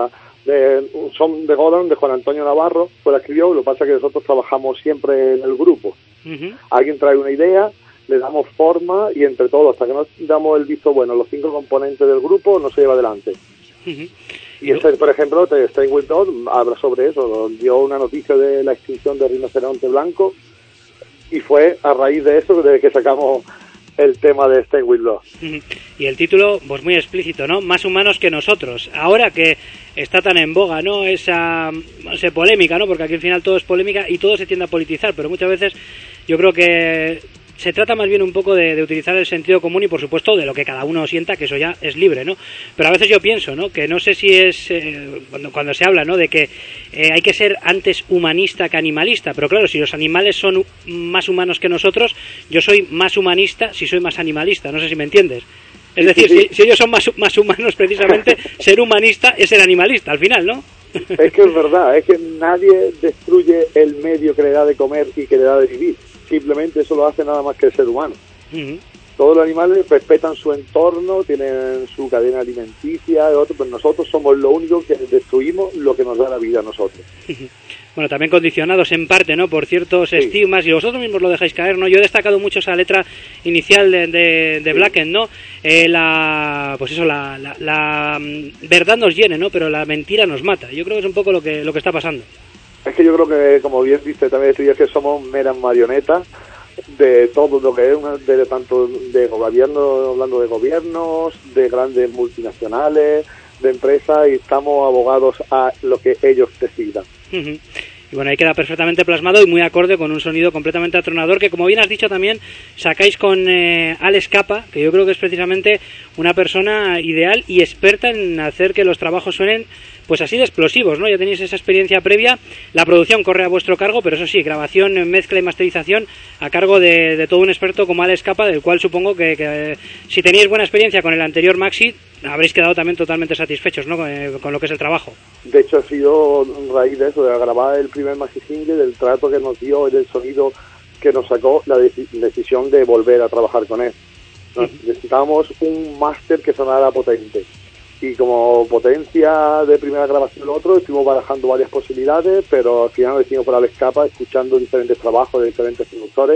de, son de Godan, de Juan Antonio Navarro, pues la escribió. Lo que pasa es que nosotros trabajamos siempre en el grupo. Uh-huh. Alguien trae una idea, le damos forma y entre todos, hasta que nos damos el visto bueno, los cinco componentes del grupo, no se lleva adelante. Uh-huh. Y este, por ejemplo, Stay With Dog habla sobre eso, dio una noticia de la extinción del rinoceronte blanco y fue a raíz de eso de que sacamos el tema de Stay With Dog. Uh-huh. Y el título, pues muy explícito, ¿no? Más humanos que nosotros. Ahora que está tan en boga, ¿no? Esa, no sé, polémica, ¿no? Porque aquí al final todo es polémica y todo se tiende a politizar, pero muchas veces yo creo que se trata más bien un poco de, de utilizar el sentido común y, por supuesto, de lo que cada uno sienta, que eso ya es libre, ¿no? Pero a veces yo pienso, ¿no? Que no sé si es... Eh, cuando, cuando se habla, ¿no? De que eh, hay que ser antes humanista que animalista. Pero claro, si los animales son más humanos que nosotros, yo soy más humanista si soy más animalista. No sé si me entiendes. Es decir, sí, sí. Si, si ellos son más, más humanos, precisamente, ser humanista es ser animalista, al final, ¿no? Es que es verdad, es que nadie destruye el medio que le da de comer y que le da de vivir. Simplemente eso lo hace nada más que el ser humano. Uh-huh. Todos los animales respetan su entorno, tienen su cadena alimenticia, otro, pero nosotros somos lo único que destruimos lo que nos da la vida a nosotros. Uh-huh. Bueno, también condicionados en parte, ¿no? Por ciertos sí. estigmas, y vosotros mismos lo dejáis caer, ¿no? Yo he destacado mucho esa letra inicial de, de, de sí. Blackened, ¿no? Eh, la, pues eso, la, la, la verdad nos llene, ¿no? Pero la mentira nos mata. Yo creo que es un poco lo que, lo que está pasando. Es que yo creo que, como bien dice también, es que somos meras marionetas de todo lo que es, una, de tanto de gobierno, hablando de gobiernos, de grandes multinacionales, de empresas, y estamos abogados a lo que ellos decidan. Uh-huh. Y bueno, ahí queda perfectamente plasmado y muy acorde con un sonido completamente atronador que, como bien has dicho también, sacáis con eh, Alex Capa, que yo creo que es precisamente una persona ideal y experta en hacer que los trabajos suenen pues así de explosivos, ¿no? Ya tenéis esa experiencia previa, la producción corre a vuestro cargo, pero eso sí, grabación, mezcla y masterización a cargo de, de todo un experto como Alex Capa, del cual supongo que, que si teníais buena experiencia con el anterior Maxi, habréis quedado también totalmente satisfechos, ¿no? Con, con lo que es el trabajo. De hecho, ha sido raíz de eso, de grabar el primer Maxi single, del trato que nos dio, del sonido que nos sacó, la dec- decisión de volver a trabajar con él. Nos uh-huh. Necesitábamos un máster que sonara potente. Y como potencia de primera grabación lo otro, estuvimos barajando varias posibilidades, pero al final decidimos por Alex Capa, escuchando diferentes trabajos de diferentes productores,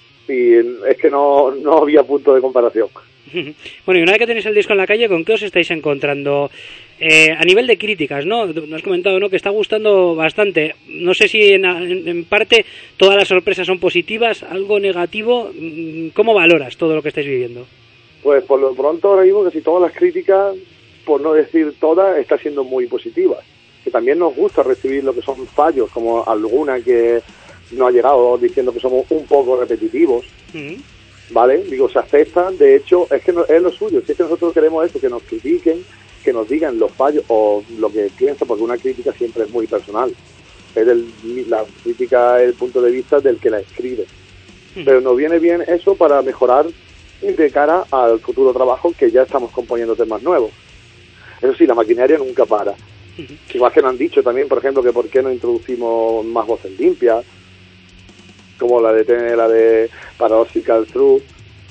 y es que no, no había punto de comparación. Bueno, y una vez que tenéis el disco en la calle, ¿con qué os estáis encontrando? Eh, a nivel de críticas, ¿no? Nos has comentado, ¿no?, que está gustando bastante. No sé si en, en, en parte todas las sorpresas son positivas, algo negativo. ¿Cómo valoras todo lo que estáis viviendo? Pues por lo pronto ahora mismo casi todas las críticas, por no decir todas, está siendo muy positivas. Que también nos gusta recibir lo que son fallos, como alguna que no ha llegado diciendo que somos un poco repetitivos, uh-huh. ¿vale? Digo, se aceptan, de hecho, es que no, es lo suyo, si es que nosotros queremos eso, que nos critiquen, que nos digan los fallos o lo que piensan, porque una crítica siempre es muy personal. Es el, la crítica es el punto de vista del que la escribe. Uh-huh. Pero nos viene bien eso para mejorar de cara al futuro trabajo, que ya estamos componiendo temas nuevos. Eso sí, la maquinaria nunca para. Uh-huh. Igual que nos han dicho también, por ejemplo, que por qué no introducimos más voces limpias, como la de la de Paradoxical Truth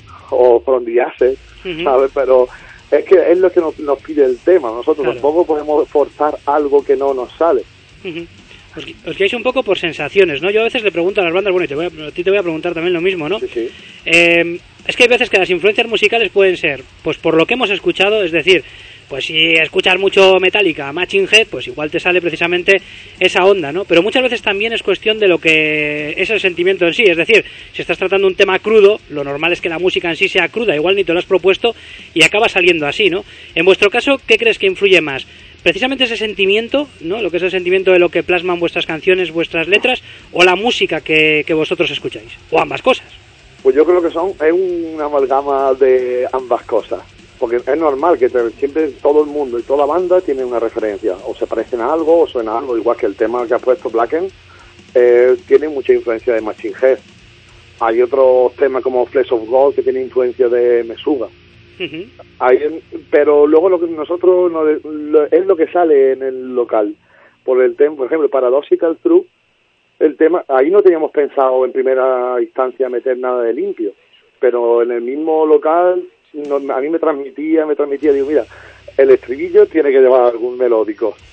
o From the Ashes, uh-huh. ¿sabes? Pero es que es lo que nos, nos pide el tema. Nosotros claro. tampoco podemos forzar algo que no nos sale. Uh-huh. Os, os guiáis un poco por sensaciones, ¿no? Yo a veces le pregunto a las bandas, bueno, y te voy a, a ti te voy a preguntar también lo mismo, ¿no? Sí, sí. Eh, es que hay veces que las influencias musicales pueden ser, pues por lo que hemos escuchado, es decir, pues si escuchas mucho Metallica, Machine Head, pues igual te sale precisamente esa onda, ¿no? Pero muchas veces también es cuestión de lo que es el sentimiento en sí, es decir, si estás tratando un tema crudo, lo normal es que la música en sí sea cruda, igual ni te lo has propuesto y acaba saliendo así, ¿no? En vuestro caso, ¿qué crees que influye más? ¿Precisamente ese sentimiento, ¿no? Lo que es el sentimiento de lo que plasman vuestras canciones, vuestras letras, o la música que, que vosotros escucháis? ¿O ambas cosas? Pues yo creo que son es una amalgama de ambas cosas. Porque es normal que te, siempre todo el mundo y toda banda tiene una referencia. O se parecen a algo, o suena a algo. Igual que el tema que ha puesto Blackened, eh, tiene mucha influencia de Machine Head. Hay otros temas como Flesh of Gold que tiene influencia de Meshuggah. Uh-huh. Hay, pero luego lo que nosotros no, lo, es lo que sale en el local. Por el tema, por ejemplo, Paradoxical Truth, el tema, ahí no teníamos pensado en primera instancia meter nada de limpio. Pero en el mismo local... No, a mí me transmitía, me transmitía, digo, mira, el estribillo tiene que llevar algún melódico.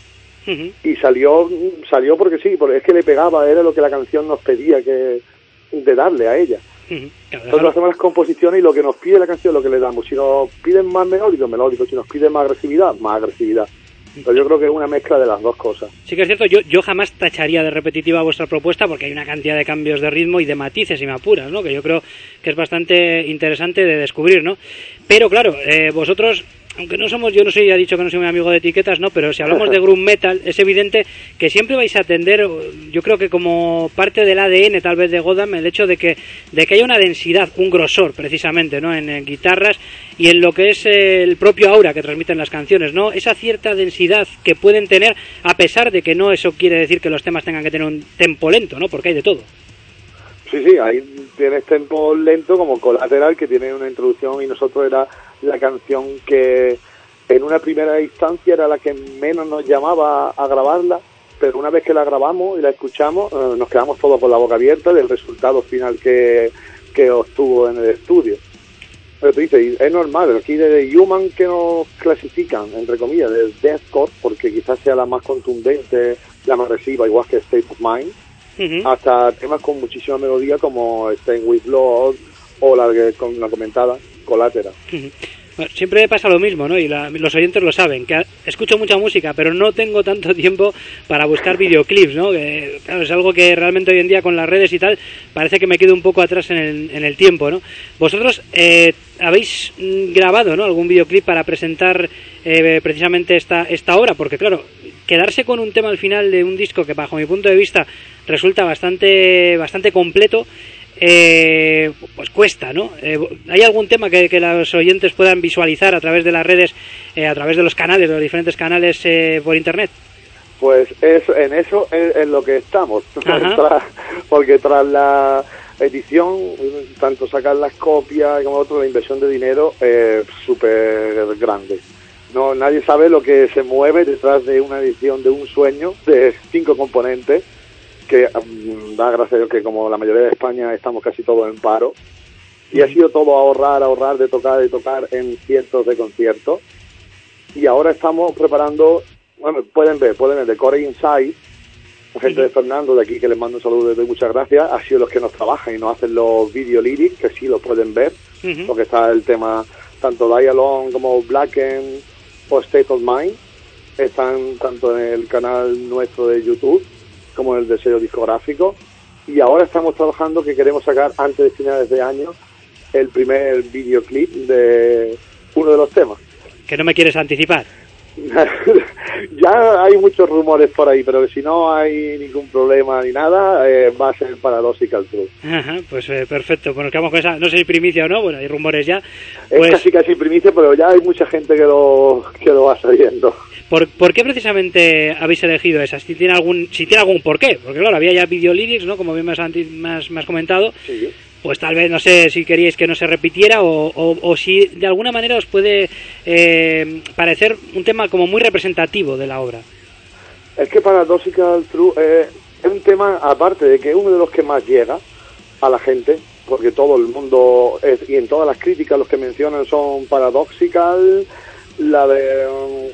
Uh-huh. Y salió salió porque sí, porque es que le pegaba, era lo que la canción nos pedía que de darle a ella. Uh-huh. Claro, Nosotros hacemos las composiciones y lo que nos pide la canción, lo que le damos. Si nos piden más melódico, melódico. Si nos piden más agresividad, más agresividad. Pero yo creo que es una mezcla de las dos cosas. Sí que es cierto, yo, yo jamás tacharía de repetitiva vuestra propuesta porque hay una cantidad de cambios de ritmo y de matices y me apuras, ¿no? Que yo creo que es bastante interesante de descubrir, ¿no? Pero claro, eh, vosotros, aunque no somos, yo no soy, ya he dicho que no soy muy amigo de etiquetas, ¿no? Pero si hablamos de groove metal, es evidente que siempre vais a atender, yo creo que como parte del A D N tal vez de Gotham, el hecho de que de que haya una densidad, un grosor precisamente, ¿no? En, en guitarras y en lo que es el propio aura que transmiten las canciones, ¿no? Esa cierta densidad que pueden tener, a pesar de que no eso quiere decir que los temas tengan que tener un tempo lento, ¿no? Porque hay de todo. Sí, sí, ahí tienes tempo lento como Collateral, que tiene una introducción, y nosotros era la canción que en una primera instancia era la que menos nos llamaba a grabarla, pero una vez que la grabamos y la escuchamos, eh, nos quedamos todos con la boca abierta del resultado final que, que obtuvo en el estudio. Pero tú dices, es normal, aquí de Human que nos clasifican, entre comillas, de deathcore, porque quizás sea la más contundente, la más agresiva, igual que State of Mind, uh-huh. hasta temas con muchísima melodía como Stay With Blood o la que con la comentada Collateral. Uh-huh. Bueno, siempre pasa lo mismo, ¿no? Y la, los oyentes lo saben, que escucho mucha música, pero no tengo tanto tiempo para buscar videoclips, ¿no? Que, claro, es algo que realmente hoy en día con las redes y tal, parece que me quedo un poco atrás en el, en el tiempo, ¿no? Vosotros eh, habéis grabado, ¿no? Algún videoclip para presentar eh, precisamente esta, esta obra, porque claro, quedarse con un tema al final de un disco que bajo mi punto de vista resulta bastante, bastante completo, Eh, pues cuesta, ¿no? Eh, ¿Hay algún tema que, que los oyentes puedan visualizar a través de las redes, eh, a través de los canales, de los diferentes canales eh, por internet? Pues es, en eso es en lo que estamos, tras, porque tras la edición, tanto sacar las copias como otro, la inversión de dinero es súper grande. No, nadie sabe lo que se mueve detrás de una edición de un sueño de cinco componentes, que um, da gracias a Dios que como la mayoría de España estamos casi todos en paro, y ha sido todo ahorrar, ahorrar de tocar, de tocar en cientos de conciertos, y ahora estamos preparando, bueno, pueden ver, pueden ver, de Core Inside, la gente de Fernando de aquí, que les mando un saludo y doy muchas gracias, ha sido los que nos trabajan y nos hacen los video lyrics, que sí lo pueden ver, uh-huh. porque está el tema, tanto Die Alone como Blacken o State of Mind, están tanto en el canal nuestro de YouTube, como el de sello discográfico, y ahora estamos trabajando que queremos sacar antes de finales de año el primer videoclip de uno de los temas. ¿Que no me quieres anticipar? Ya hay muchos rumores por ahí, pero si no hay ningún problema ni nada, eh, va a ser Paradoxical Truth. Ajá, pues eh, perfecto, pues nos quedamos con esa, no sé si primicia o no, bueno, hay rumores ya. Es pues... casi casi primicia, pero ya hay mucha gente que lo, que lo va sabiendo. ¿Por, ¿Por qué precisamente habéis elegido esa? Si tiene algún, si tiene algún porqué, porque claro, había ya video lyrics, ¿no? Como bien me has, más, más comentado. Sí. Pues tal vez, no sé si queríais que no se repitiera o, o, o si de alguna manera os puede eh, parecer un tema como muy representativo de la obra. Es que Paradoxical Truth eh, es un tema, aparte de que es uno de los que más llega a la gente, porque todo el mundo, es, y en todas las críticas los que mencionan son Paradoxical, la de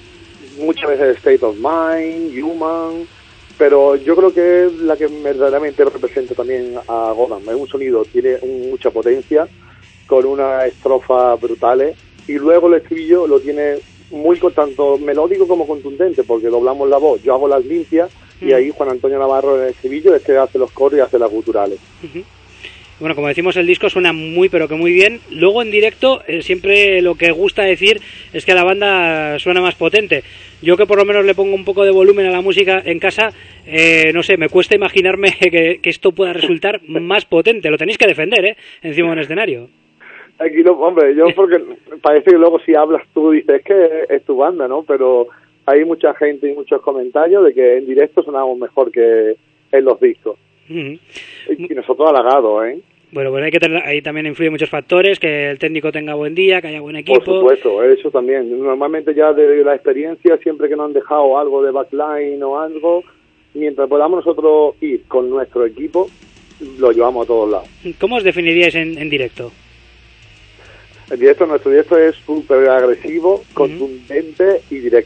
um, muchas veces State of Mind, Human, pero yo creo que es la que verdaderamente representa también a Gotham. Es un sonido, tiene un, mucha potencia, con una estrofa brutales, y luego el estribillo lo tiene muy tanto melódico como contundente, porque doblamos la voz, yo hago las limpias, mm. y ahí Juan Antonio Navarro en el estribillo es que hace los coros y hace las guturales. Uh-huh. Bueno, como decimos, el disco suena muy pero que muy bien. Luego en directo eh, siempre lo que gusta decir es que la banda suena más potente. Yo que por lo menos le pongo un poco de volumen a la música en casa, eh, no sé, me cuesta imaginarme que, que esto pueda resultar más potente. Lo tenéis que defender, ¿eh? Encima de un escenario. Aquí no, hombre, yo porque parece que luego si hablas tú dices que es tu banda, ¿no? Pero hay mucha gente y muchos comentarios de que en directo sonamos mejor que en los discos. Uh-huh. Y nosotros halagados, ¿eh? Bueno, pues hay que tener, ahí también influyen muchos factores, que el técnico tenga buen día, que haya buen equipo. Por supuesto, eso también. Normalmente ya de la experiencia, siempre que nos han dejado algo de backline o algo, mientras podamos nosotros ir con nuestro equipo, lo llevamos a todos lados. ¿Cómo os definiríais en, en directo? El directo, nuestro directo es súper agresivo, contundente uh-huh. y directo.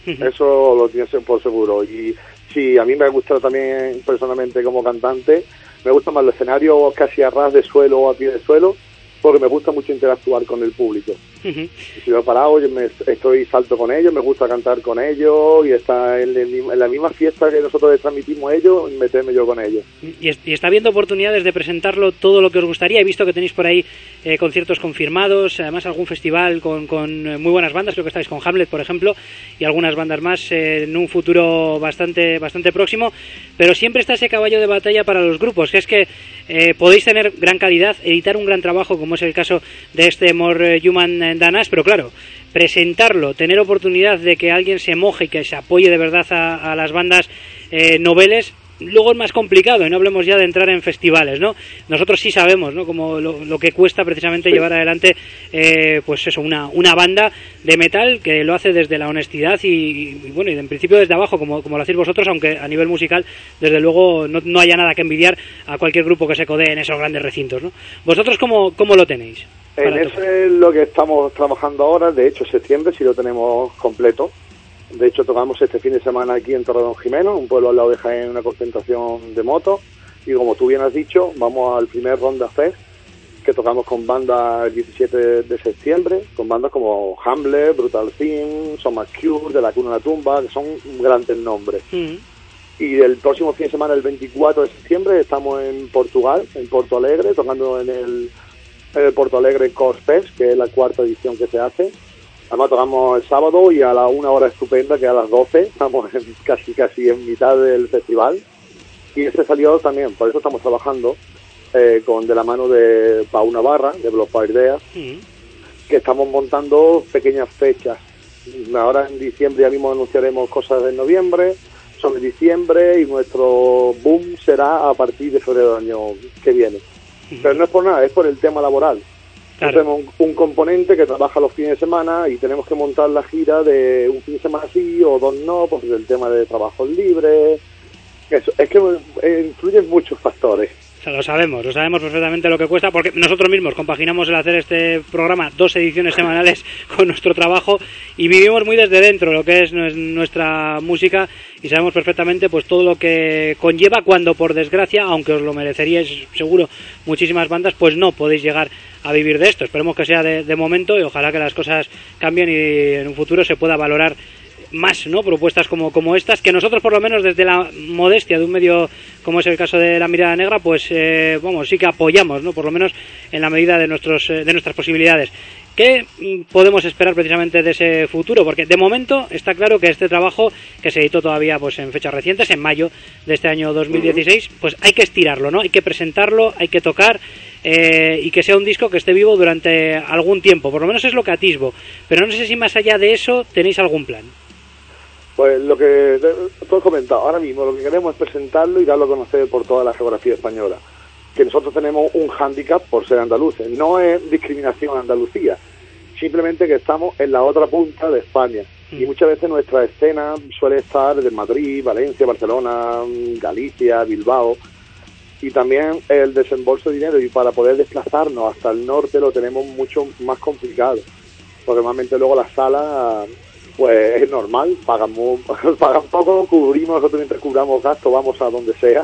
Eso lo tienes por seguro. Y sí, a mí me gusta también personalmente como cantante, me gusta más los escenarios casi a ras de suelo o a pie de suelo, porque me gusta mucho interactuar con el público. Uh-huh. Si yo he parado, yo me estoy salto con ellos, me gusta cantar con ellos y estar en, en la misma fiesta que nosotros transmitimos ellos, meterme yo con ellos. Y, y está habiendo oportunidades de presentarlo todo lo que os gustaría. He visto que tenéis por ahí eh, conciertos confirmados, además algún festival con, con muy buenas bandas, creo que estáis con Hamlet, por ejemplo, y algunas bandas más eh, en un futuro bastante bastante próximo, pero siempre está ese caballo de batalla para los grupos, que es que eh, podéis tener gran calidad, editar un gran trabajo, como es el caso de este More Human Than Us, pero claro, presentarlo, tener oportunidad de que alguien se moje y que se apoye de verdad a, a las bandas eh, noveles, luego es más complicado, y no hablemos ya de entrar en festivales, ¿no? Nosotros sí sabemos, ¿no?, como lo, lo que cuesta precisamente sí. llevar adelante eh, pues eso, una, una banda de metal que lo hace desde la honestidad y, y bueno, y en principio desde abajo, como, como lo hacéis vosotros, aunque a nivel musical desde luego no, no haya nada que envidiar a cualquier grupo que se codee en esos grandes recintos, ¿no? ¿Vosotros cómo, cómo lo tenéis? En eso es lo que estamos trabajando ahora. De hecho, septiembre sí lo tenemos completo. De hecho, tocamos este fin de semana aquí en Torredonjimeno, un pueblo al lado de Jaén, una concentración de motos. Y como tú bien has dicho, vamos al primer Ronda Fest, que tocamos con bandas el diecisiete de septiembre, con bandas como Hamlet, Brutal Theme, Son Más Cure, De la Cuna a la Tumba, que son grandes nombres. Mm. Y el próximo fin de semana, el veinticuatro de septiembre, estamos en Portugal, en Porto Alegre, tocando en el, en el Porto Alegre Core Fest, que es la cuarta edición que se hace. Además tocamos el sábado y a la una hora estupenda, que a las doce, estamos en, casi casi en mitad del festival. Y ese salió también, por eso estamos trabajando eh, con de la mano de Pau Navarra, de Block Fire Idea, sí. que estamos montando pequeñas fechas. Ahora en diciembre ya mismo anunciaremos cosas de noviembre, sobre diciembre, y nuestro boom será a partir de febrero del año que viene. Sí. Pero no es por nada, es por el tema laboral. Claro. Tenemos un, un componente que trabaja los fines de semana y tenemos que montar la gira de un fin de semana sí o dos no, porque el tema de trabajos libres. Eso, es que eh, influyen muchos factores. O sea, lo sabemos, lo sabemos perfectamente lo que cuesta, porque nosotros mismos compaginamos el hacer este programa, dos ediciones semanales, con nuestro trabajo, y vivimos muy desde dentro lo que es nuestra música, y sabemos perfectamente pues todo lo que conlleva cuando, por desgracia, aunque os lo mereceríais seguro muchísimas bandas, pues no podéis llegar a vivir de esto. Esperemos que sea de, de momento, y ojalá que las cosas cambien y en un futuro se pueda valorar más, ¿no?, propuestas como, como estas, que nosotros por lo menos desde la modestia de un medio como es el caso de La Mirada Negra, pues eh, vamos, sí que apoyamos, ¿no?, por lo menos en la medida de nuestros de nuestras posibilidades. ¿Qué podemos esperar precisamente de ese futuro? Porque de momento está claro que este trabajo, que se editó todavía pues en fechas recientes, en mayo de este año dos mil dieciséis, pues hay que estirarlo, ¿no? Hay que presentarlo, hay que tocar eh, y que sea un disco que esté vivo durante algún tiempo. Por lo menos es lo que atisbo. Pero no sé si más allá de eso tenéis algún plan. Pues lo que tú has comentado, ahora mismo lo que queremos es presentarlo y darlo a conocer por toda la geografía española. Que nosotros tenemos un hándicap por ser andaluces. No es discriminación a Andalucía, simplemente que estamos en la otra punta de España. Y muchas veces nuestra escena suele estar de Madrid, Valencia, Barcelona, Galicia, Bilbao. Y también el desembolso de dinero, y para poder desplazarnos hasta el norte lo tenemos mucho más complicado. Porque normalmente luego la sala, pues es normal, pagamos, pagan poco, cubrimos, nosotros mientras cubramos gastos vamos a donde sea.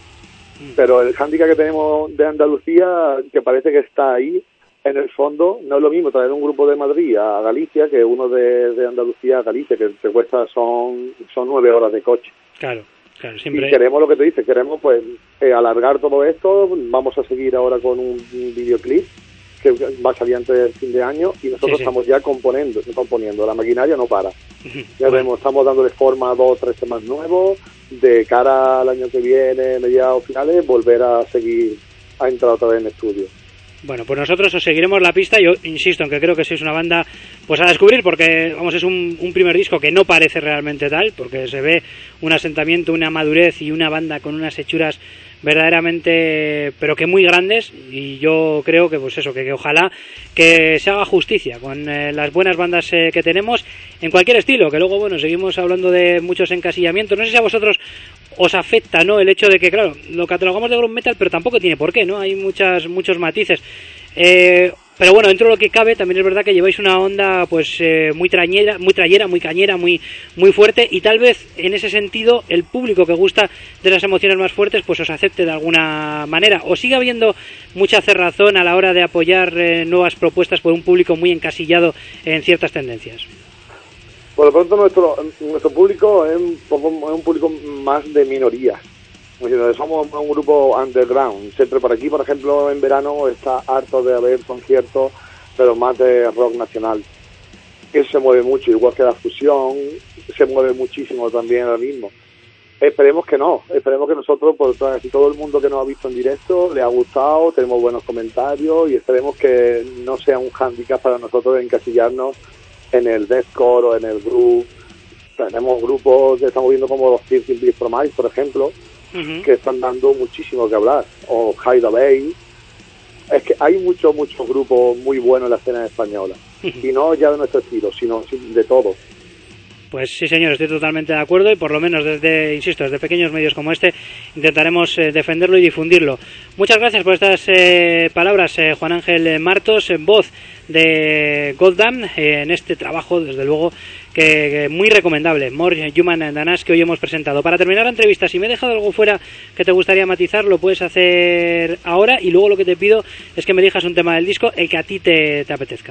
Pero el hándicap que tenemos de Andalucía, que parece que está ahí, en el fondo, no es lo mismo traer un grupo de Madrid a Galicia que uno de, de Andalucía a Galicia, que te cuesta, son, son nueve horas de coche. Claro, claro, siempre. Y queremos lo que te dices, queremos pues eh, alargar todo esto. Vamos a seguir ahora con un, un videoclip que va a salir antes del fin de año, y nosotros sí, sí. estamos ya componiendo, componiendo, la maquinaria no para. Ya bueno. vemos, estamos dándole forma a dos o tres temas nuevos, de cara al año que viene, mediados finales, volver a seguir a entrar otra vez en estudio. Bueno, pues nosotros os seguiremos la pista. Yo insisto en que creo que sois una banda pues a descubrir, porque vamos, es un, un primer disco que no parece realmente tal, porque se ve un asentamiento, una madurez y una banda con unas hechuras verdaderamente, pero que muy grandes, y yo creo que pues eso, que, que ojalá que se haga justicia con eh, las buenas bandas eh, que tenemos en cualquier estilo, que luego bueno, seguimos hablando de muchos encasillamientos. No sé si a vosotros os afecta, ¿no?, el hecho de que, claro, lo catalogamos de groove metal, pero tampoco tiene por qué, ¿no? Hay muchas muchos matices. Eh, Pero bueno, dentro de lo que cabe, también es verdad que lleváis una onda pues eh, muy trañera, muy trayera, muy cañera, muy muy fuerte, y tal vez en ese sentido el público que gusta de las emociones más fuertes pues os acepte de alguna manera. ¿O sigue habiendo mucha cerrazón a la hora de apoyar eh, nuevas propuestas por un público muy encasillado en ciertas tendencias? Por lo pronto nuestro nuestro público es un, poco, es un público más de minorías. Somos un grupo underground. Siempre por aquí, por ejemplo, en verano está harto de haber conciertos, pero más de rock nacional. Que se mueve mucho, igual que la fusión, se mueve muchísimo también ahora mismo. Esperemos que no, esperemos que nosotros, por casi todo el mundo que nos ha visto en directo, le ha gustado, tenemos buenos comentarios y esperemos que no sea un hándicap para nosotros encasillarnos en el deathcore o en el groove. Tenemos grupos que estamos viendo como los Thirteen Beats from Ice, por ejemplo, uh-huh. que están dando muchísimo que hablar, o Hideaway. Es que hay muchos, muchos grupos muy buenos en la escena española, uh-huh. y no ya de nuestro estilo, sino de todo. Pues sí, señor, estoy totalmente de acuerdo, y por lo menos desde, insisto, desde pequeños medios como este, intentaremos eh, defenderlo y difundirlo. Muchas gracias por estas eh, palabras, eh, Juan Ángel Martos, en voz de Goddamn, eh, en este trabajo, desde luego, que, que muy recomendable, More Human Than Us, que hoy hemos presentado. Para terminar la entrevista, si me he dejado algo fuera que te gustaría matizar, lo puedes hacer ahora, y luego lo que te pido es que me elijas un tema del disco, el que a ti te, te apetezca.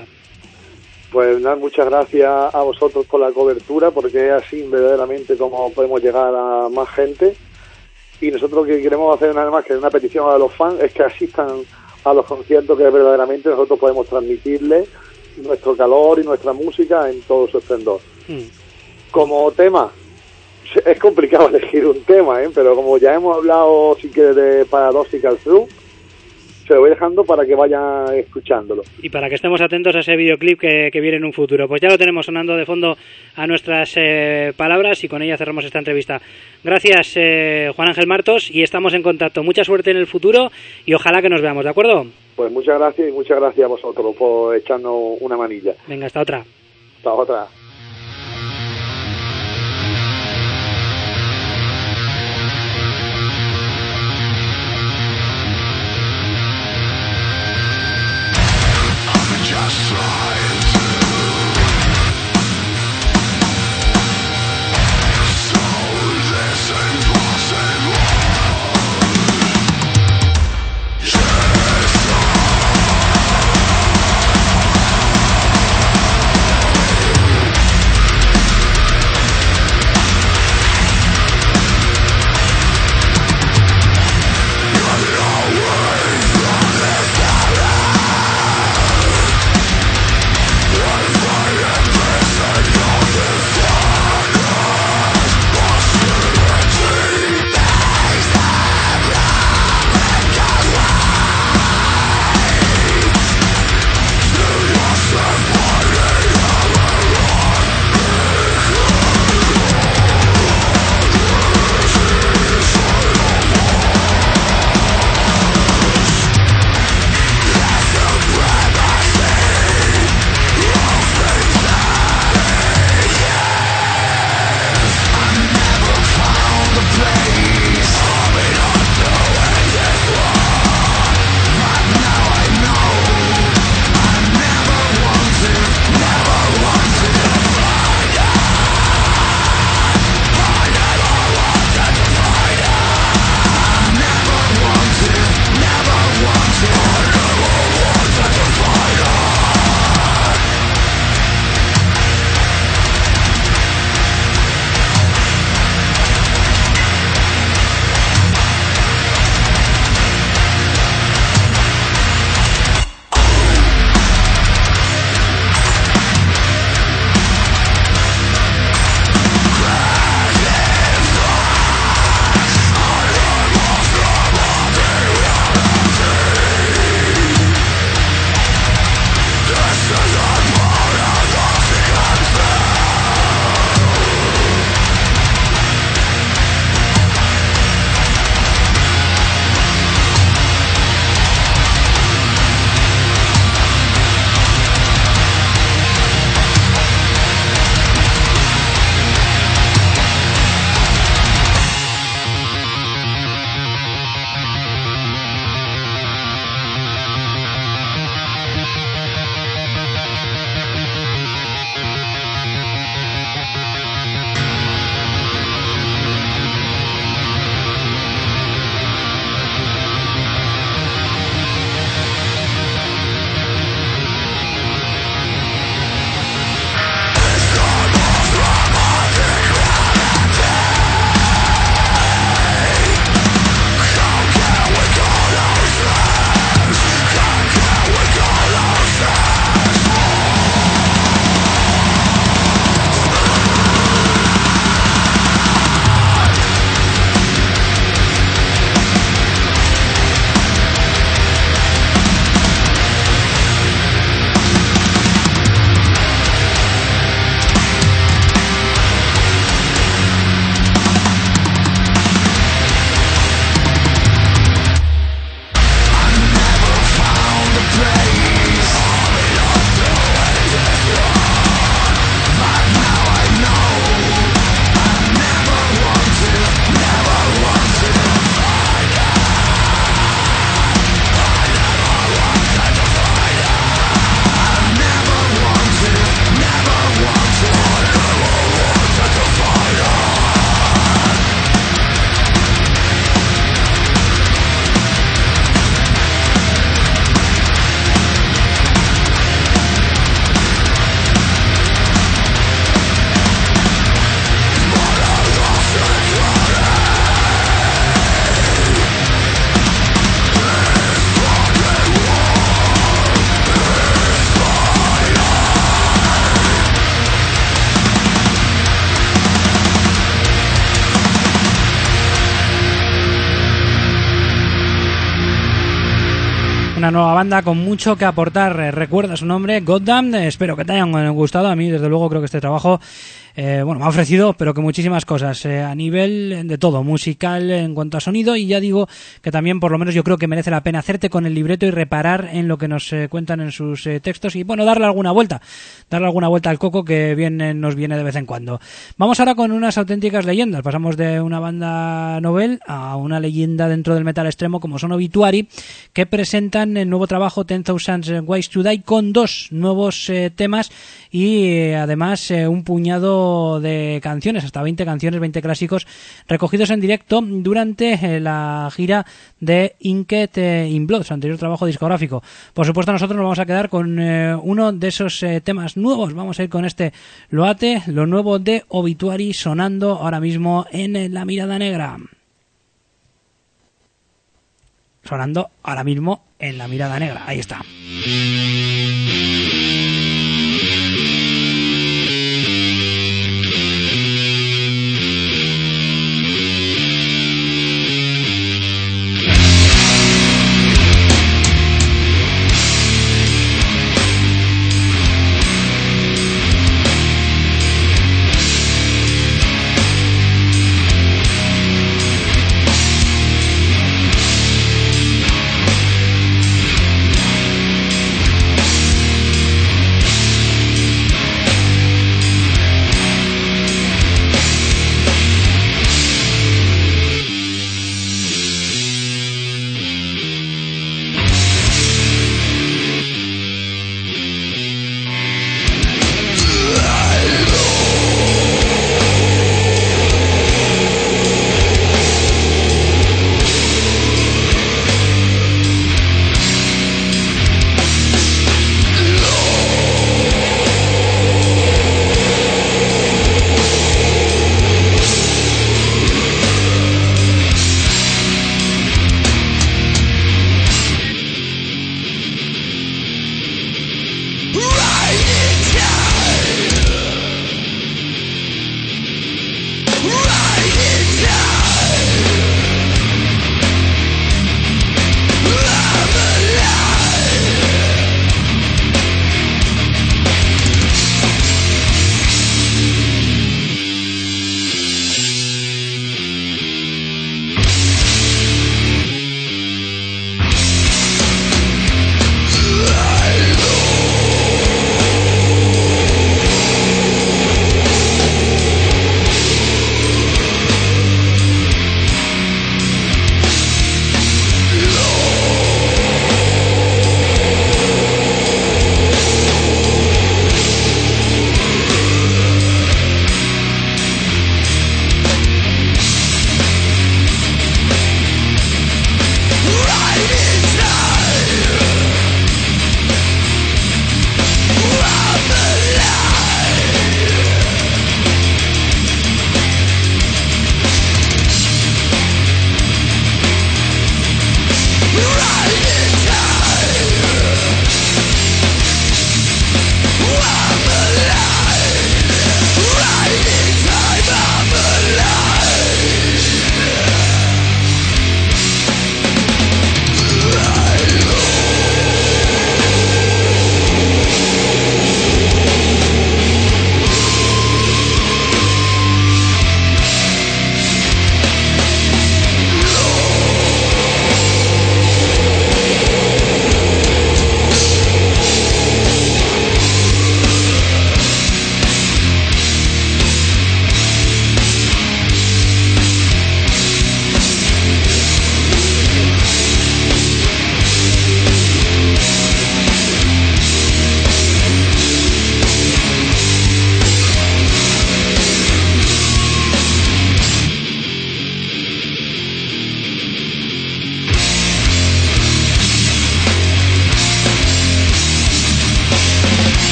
Pues nada, muchas gracias a vosotros por la cobertura, porque es así verdaderamente como podemos llegar a más gente. Y nosotros que queremos hacer nada más que una petición a los fans es que asistan a los conciertos, que verdaderamente nosotros podemos transmitirles nuestro calor y nuestra música en todo su esplendor. Mm. Como tema, es complicado elegir un tema, ¿eh? Pero como ya hemos hablado, si quieres, de Paradoxical Through, se lo voy dejando para que vayan escuchándolo. Y para que estemos atentos a ese videoclip que, que viene en un futuro. Pues ya lo tenemos sonando de fondo a nuestras eh, palabras, y con ella cerramos esta entrevista. Gracias, eh, Juan Ángel Martos, y estamos en contacto. Mucha suerte en el futuro y ojalá que nos veamos, ¿de acuerdo? Pues muchas gracias, y muchas gracias a vosotros por echarnos una manilla. Venga, hasta otra. Hasta otra. una nueva banda con mucho que aportar. Recuerda su nombre, Goddamn. Espero que te hayan gustado. A mí, desde luego, creo que este trabajo Eh, bueno, me ha ofrecido, pero que muchísimas cosas, eh, a nivel de todo, musical, en cuanto a sonido, y ya digo que también, por lo menos, yo creo que merece la pena hacerte con el libreto y reparar en lo que nos eh, cuentan en sus eh, textos y, bueno, darle alguna vuelta, darle alguna vuelta al coco que bien eh, nos viene de vez en cuando. Vamos ahora con unas auténticas leyendas. Pasamos de una banda novel a una leyenda dentro del metal extremo como son Obituary, que presentan el nuevo trabajo Ten Thousand Ways to Die con dos nuevos eh, temas y eh, además eh, un puñado de canciones, hasta veinte canciones, veinte clásicos recogidos en directo durante eh, la gira de Inked eh, in Blood, su anterior trabajo discográfico. Por supuesto, nosotros nos vamos a quedar con eh, uno de esos eh, temas nuevos. Vamos a ir con este Loate, lo nuevo de Obituary, sonando ahora mismo en eh, La Mirada Negra. Sonando ahora mismo en La Mirada Negra. Ahí está. We'll be right back.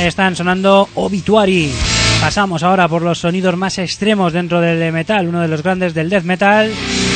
están sonando Obituary. Pasamos ahora por los sonidos más extremos dentro del metal, uno de los grandes del death metal.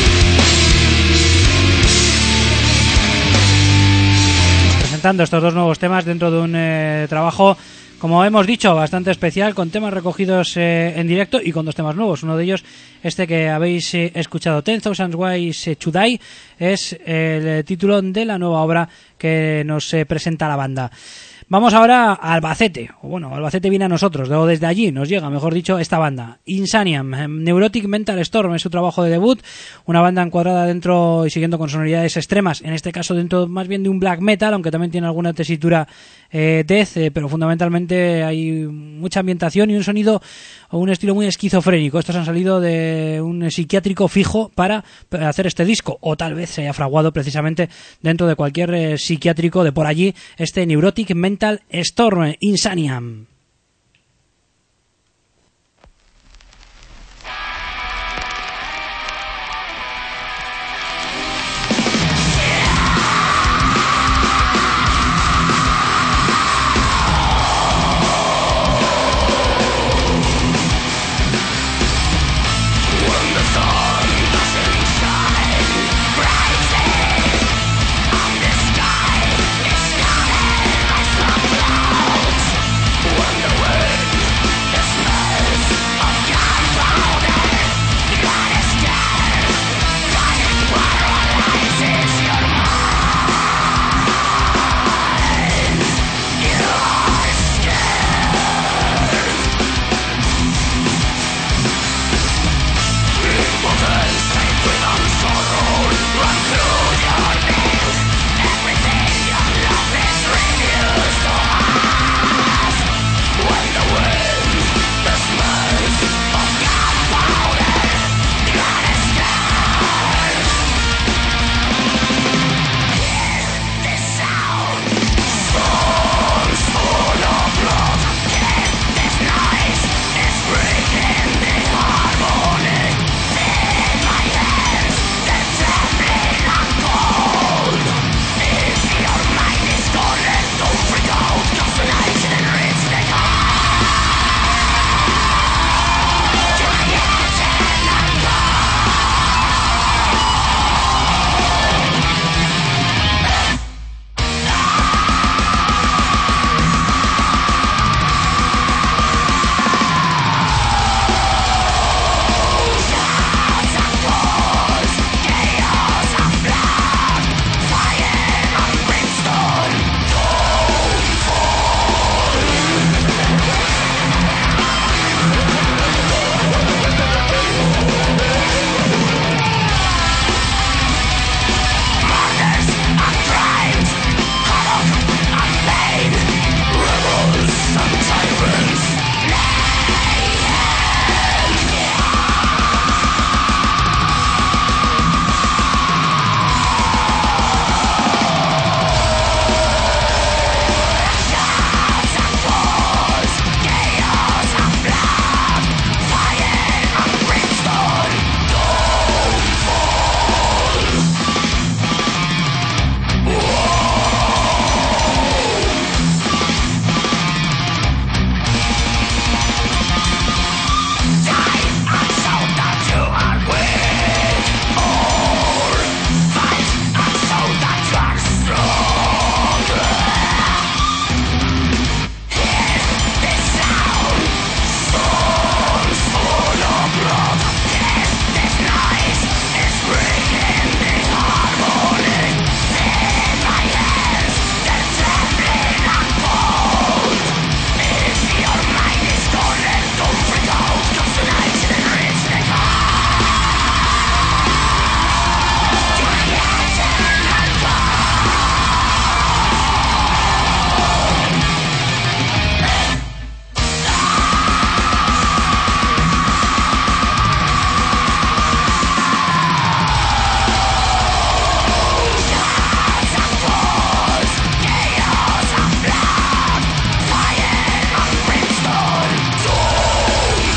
Presentando estos dos nuevos temas dentro de un eh, trabajo, como hemos dicho, bastante especial, con temas recogidos eh, en directo y con dos temas nuevos. Uno de ellos, este que habéis eh, escuchado, Ten Thousand Ways to Die, es el eh, título de la nueva obra que nos eh, presenta la banda. Vamos ahora a Albacete, o bueno, Albacete viene a nosotros, o desde allí nos llega, mejor dicho, esta banda, Insaniam. Neurotic Mental Storm es su trabajo de debut, una banda encuadrada dentro y siguiendo con sonoridades extremas, en este caso dentro más bien de un black metal, aunque también tiene alguna tesitura eh, death, eh, pero fundamentalmente hay mucha ambientación y un sonido o un estilo muy esquizofrénico. Estos han salido de un psiquiátrico fijo para hacer este disco, o tal vez se haya fraguado precisamente dentro de cualquier eh, psiquiátrico de por allí, este Neurotic Mental Storm, Insaniam.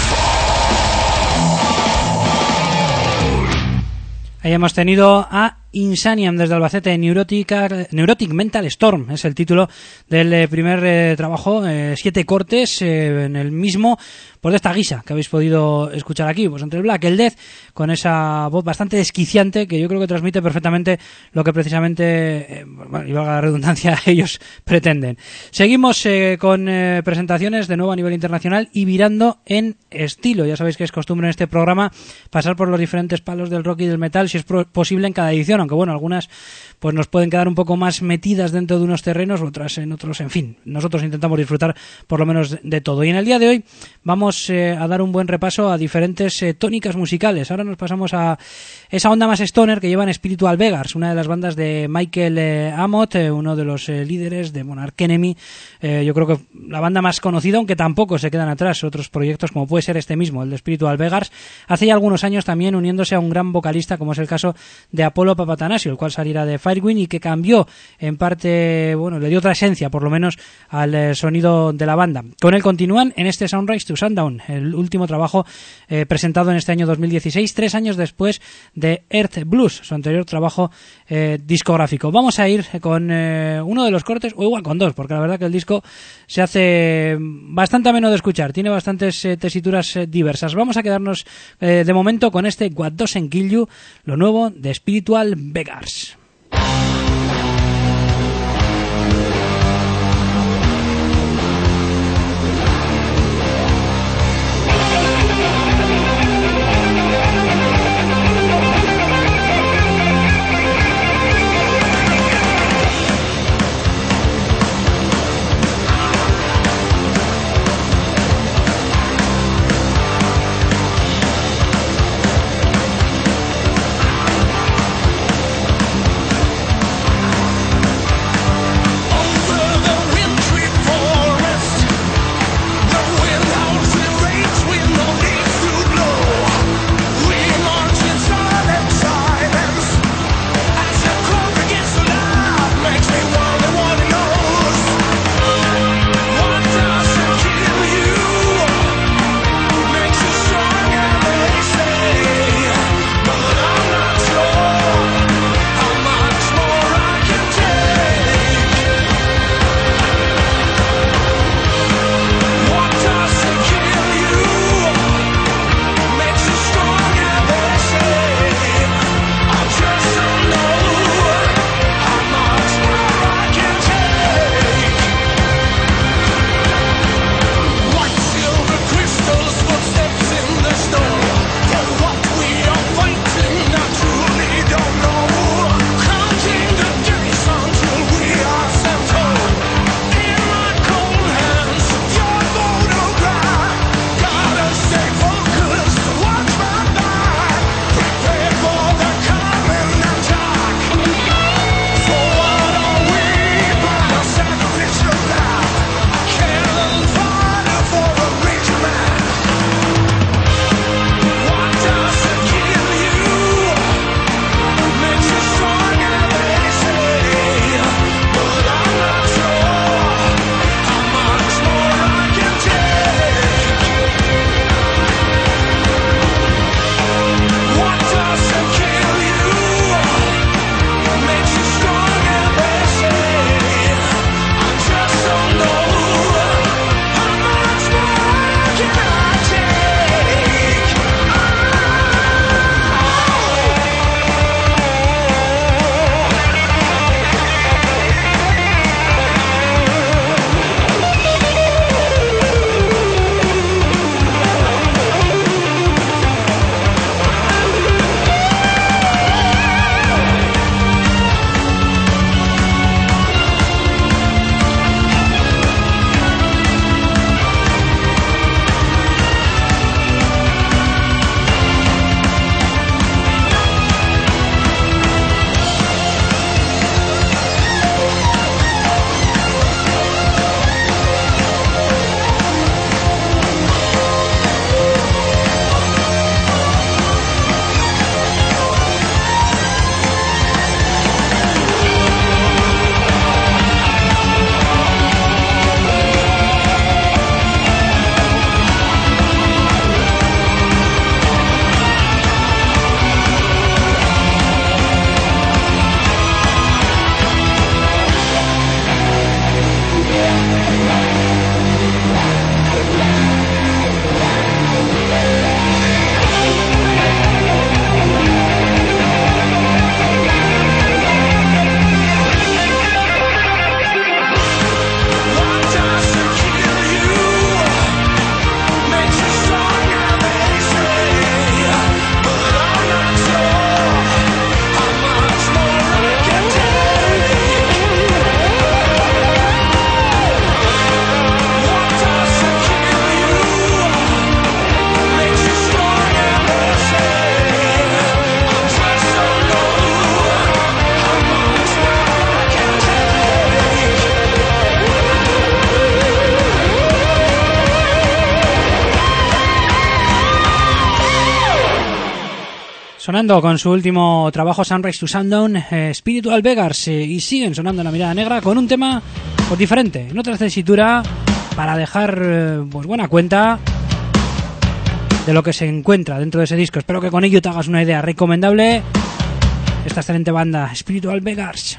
Ahí hemos tenido a Insaniam desde Albacete. Neurotic, Neurotic Mental Storm es el título del eh, primer eh, trabajo, eh, siete cortes eh, en el mismo, pues de esta guisa que habéis podido escuchar aquí, pues entre el black, el death, con esa voz bastante desquiciante que yo creo que transmite perfectamente lo que precisamente, eh, bueno, y valga la redundancia, ellos pretenden. Seguimos eh, con eh, presentaciones de nuevo a nivel internacional y virando en estilo. Ya sabéis que es costumbre en este programa pasar por los diferentes palos del rock y del metal, si es pro- posible en cada edición, aunque bueno, algunas pues nos pueden quedar un poco más metidas dentro de unos terrenos, otras en otros, en fin. Nosotros intentamos disfrutar por lo menos de, de todo. Y en el día de hoy vamos eh, a dar un buen repaso a diferentes eh, tónicas musicales. Ahora nos pasamos a esa onda más stoner que llevan Spiritual Beggars, una de las bandas de Michael eh, Amott, eh, uno de los eh, líderes de Monarch Enemy. Eh, yo creo que la banda más conocida, aunque tampoco se quedan atrás otros proyectos como puede ser este mismo, el de Spiritual Beggars, hace ya algunos años también uniéndose a un gran vocalista como es el caso de Apollo Papatanasio, el cual saliera de Firewind y que cambió en parte, bueno, le dio otra esencia por lo menos al eh, sonido de la banda. Con él continúan en este Sunrise to Sundown, el último trabajo eh, presentado en este año dos mil dieciséis, tres años después de Earth Blues, su anterior trabajo eh, discográfico. Vamos a ir con eh, uno de los cortes, o igual con dos, porque la verdad que el disco se hace bastante ameno de escuchar, tiene bastantes eh, tesituras eh, diversas. Vamos a quedarnos eh, de momento con este What Doesn't Kill You, lo nuevo de Spiritual Beggars. Thank Sonando con su último trabajo Sunrise to Sundown, eh, Spiritual Beggars, eh, y siguen sonando en La Mirada Negra con un tema pues diferente, en otra tesitura, para dejar eh, pues buena cuenta de lo que se encuentra dentro de ese disco. Espero que con ello te hagas una idea. Recomendable esta excelente banda, Spiritual Beggars.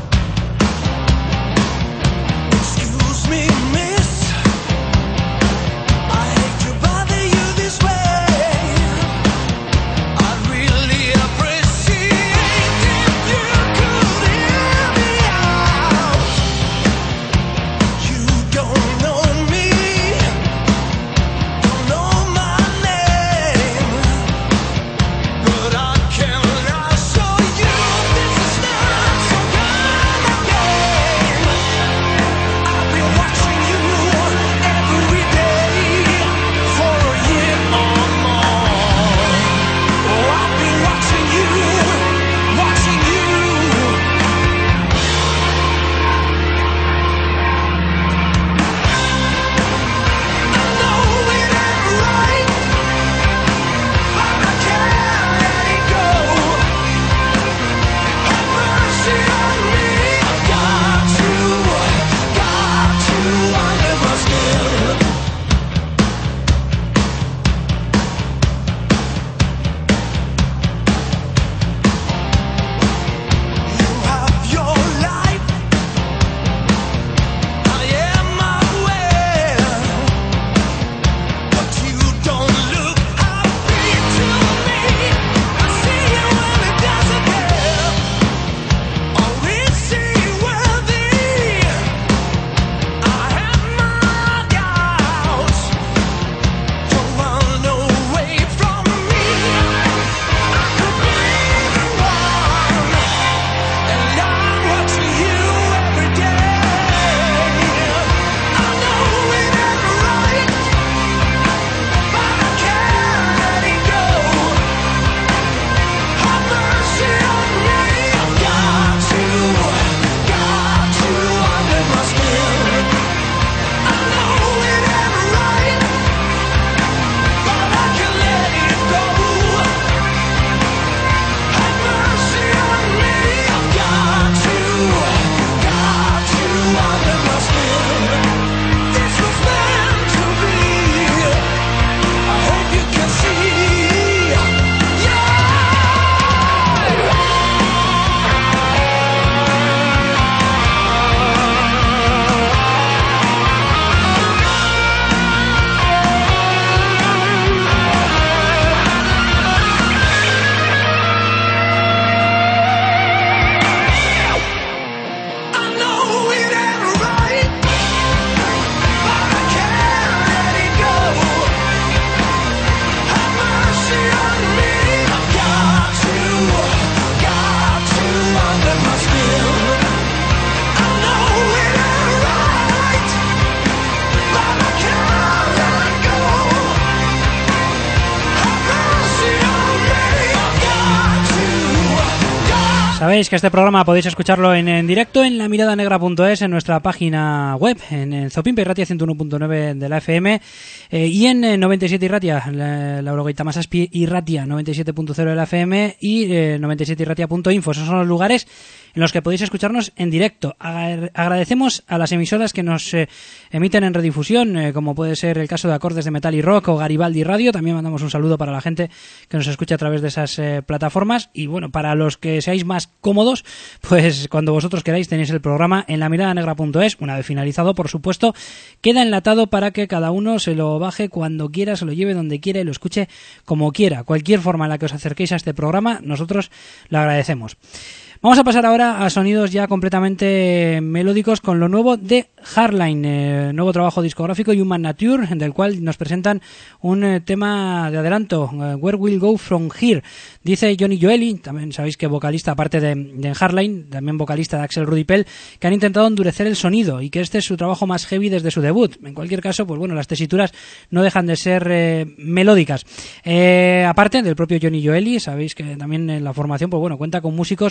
Sabéis que este programa podéis escucharlo en, en directo en lamiradanegra punto es, en nuestra página web, en el Zopimpe Irratia ciento uno punto nueve de la F M, eh, y en eh, noventa y siete Irratia, la, la Eurogaita Masaspi Irratia noventa y siete punto cero de la F M y eh, noventa y siete irratia punto info. Esos son los lugares en los que podéis escucharnos en directo. Agradecemos a las emisoras que nos eh, emiten en redifusión, eh, como puede ser el caso de Acordes de Metal y Rock o Garibaldi Radio. También mandamos un saludo para la gente que nos escucha a través de esas eh, plataformas. Y bueno, para los que seáis más cómodos, pues cuando vosotros queráis tenéis el programa en lamiradanegra punto es. Una vez finalizado, por supuesto, queda enlatado para que cada uno se lo baje cuando quiera, se lo lleve donde quiera y lo escuche como quiera. Cualquier forma en la que os acerquéis a este programa, nosotros lo agradecemos. Vamos a pasar ahora a sonidos ya completamente melódicos con lo nuevo de Hardline, eh, nuevo trabajo discográfico Human Nature, del cual nos presentan un eh, tema de adelanto, uh, Where We'll Go From Here. Dice Johnny Joeli, también sabéis que vocalista aparte de, de Hardline, también vocalista de Axel Rudy Pell, que han intentado endurecer el sonido y que este es su trabajo más heavy desde su debut. En cualquier caso, pues bueno, las tesituras no dejan de ser eh, melódicas. Eh, aparte del propio Johnny Joeli, sabéis que también en la formación, pues bueno, cuenta con músicos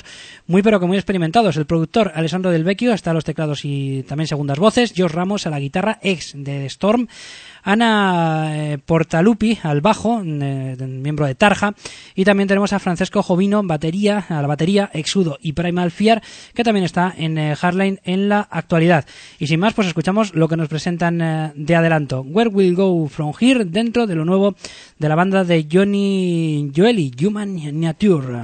muy pero que muy experimentados. El productor Alessandro Del Vecchio está a los teclados y también segundas voces, Josh Ramos a la guitarra, ex de Storm, Ana eh, Portalupi al bajo, eh, miembro de Tarja, y también tenemos a Francesco Jovino batería, a la batería, Exudo y Primal Fear, que también está en eh, Hardline en la actualidad. Y sin más, pues escuchamos lo que nos presentan eh, de adelanto. Where We'll Go From Here, dentro de lo nuevo de la banda de Johnny Joeli, Human Nature.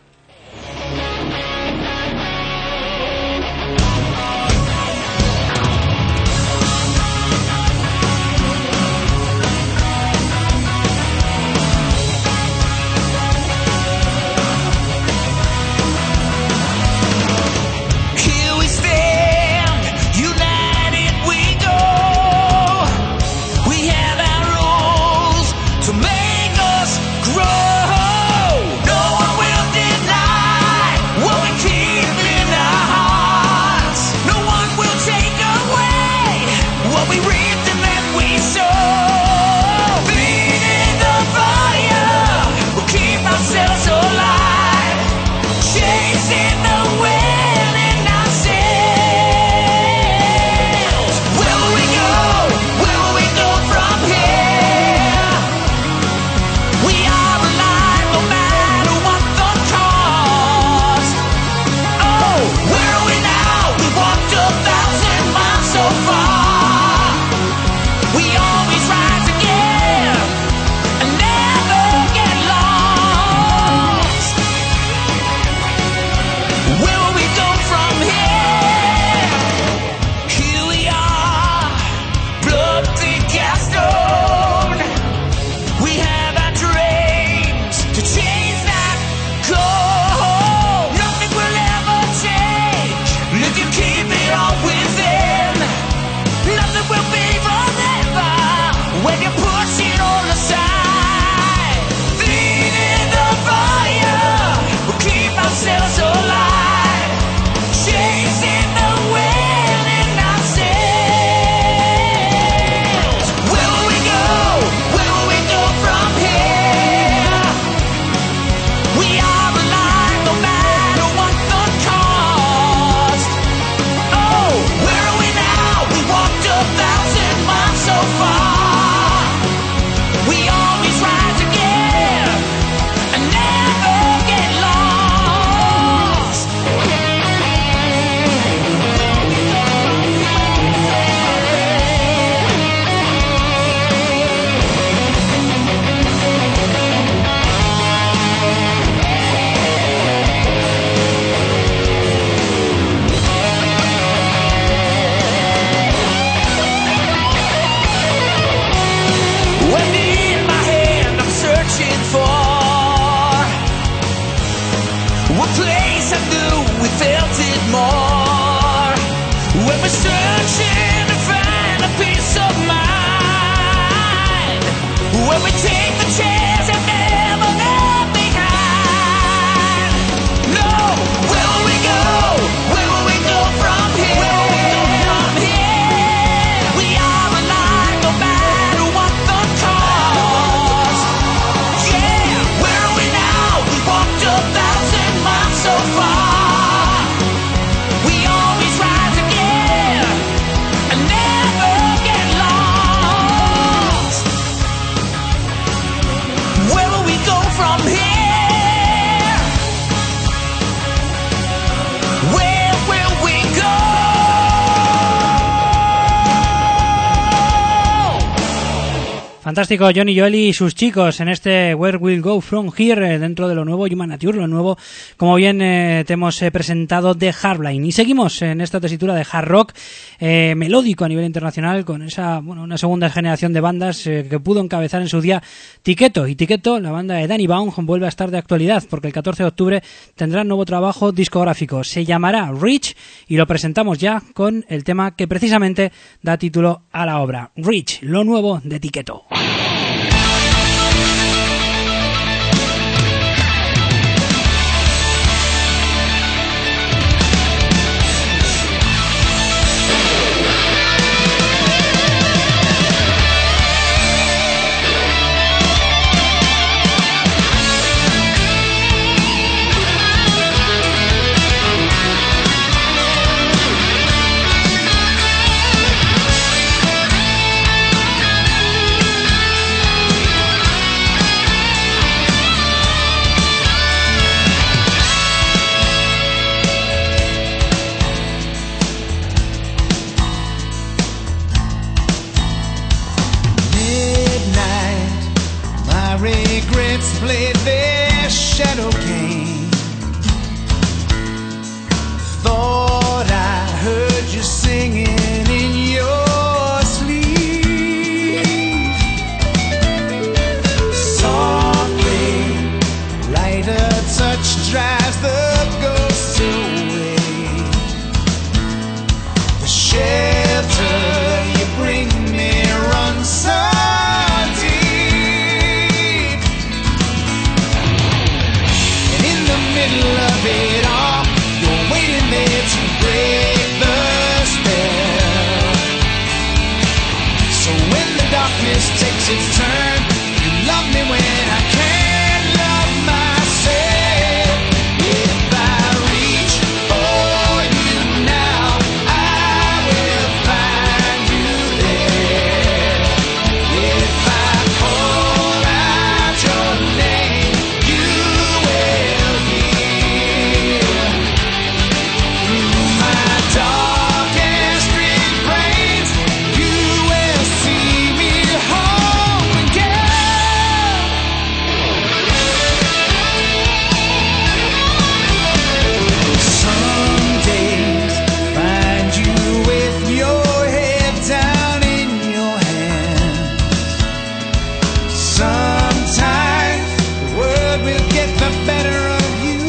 Fantástico, Johnny Joeli y sus chicos en este Where We'll Go From Here, dentro de lo nuevo Human Nature, lo nuevo, como bien eh, te hemos eh, presentado, de Hardline. Y seguimos en esta tesitura de hard rock eh, melódico a nivel internacional, con esa, bueno, una segunda generación de bandas eh, que pudo encabezar en su día Tiqueto. Y Tiqueto, la banda de Danny Baum, vuelve a estar de actualidad, porque el catorce de octubre tendrá nuevo trabajo discográfico. Se llamará Reach y lo presentamos ya con el tema que precisamente da título a la obra. Reach, lo nuevo de Tiqueto. regrets played their shadow game. Thought I heard you singing in your sleep. Softly, lighter touch drives the ghosts away. The shelter you bring me runs so deep. And in the middle of it all, you're waiting there to break the spell. So when the darkness takes its turn, you love me when I can't love myself. If I reach for you now, I will find you there. If I call out your name, you will hear. Through my darkest refrains, you will see me home again. Some days find you with your head down in your hand. Sometimes the world will get the better of you.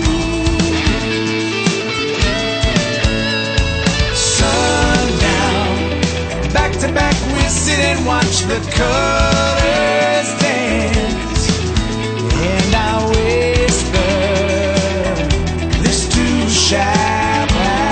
Sundown, back to back we sit and watch the colors dance. And I whisper this to Chopin.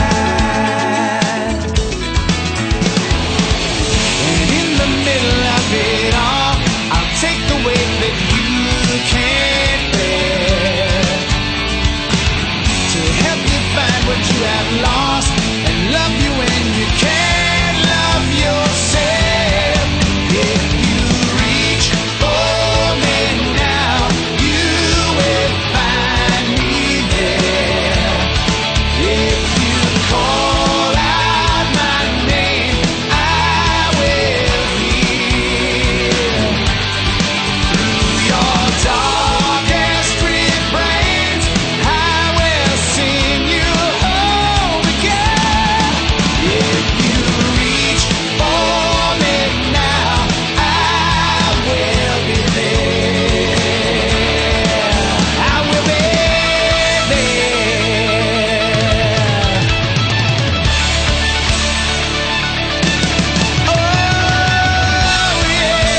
And in the middle of it all, I'll take the weight that you can't bear, to help you find what you have lost, and love you when you can't love yourself. If you reach for me now, you will find me there. If you call out my name, I will hear. Through your darkest refrains, I will sing you home again. If you reach for me now, I will be there. I will be there. Oh yeah.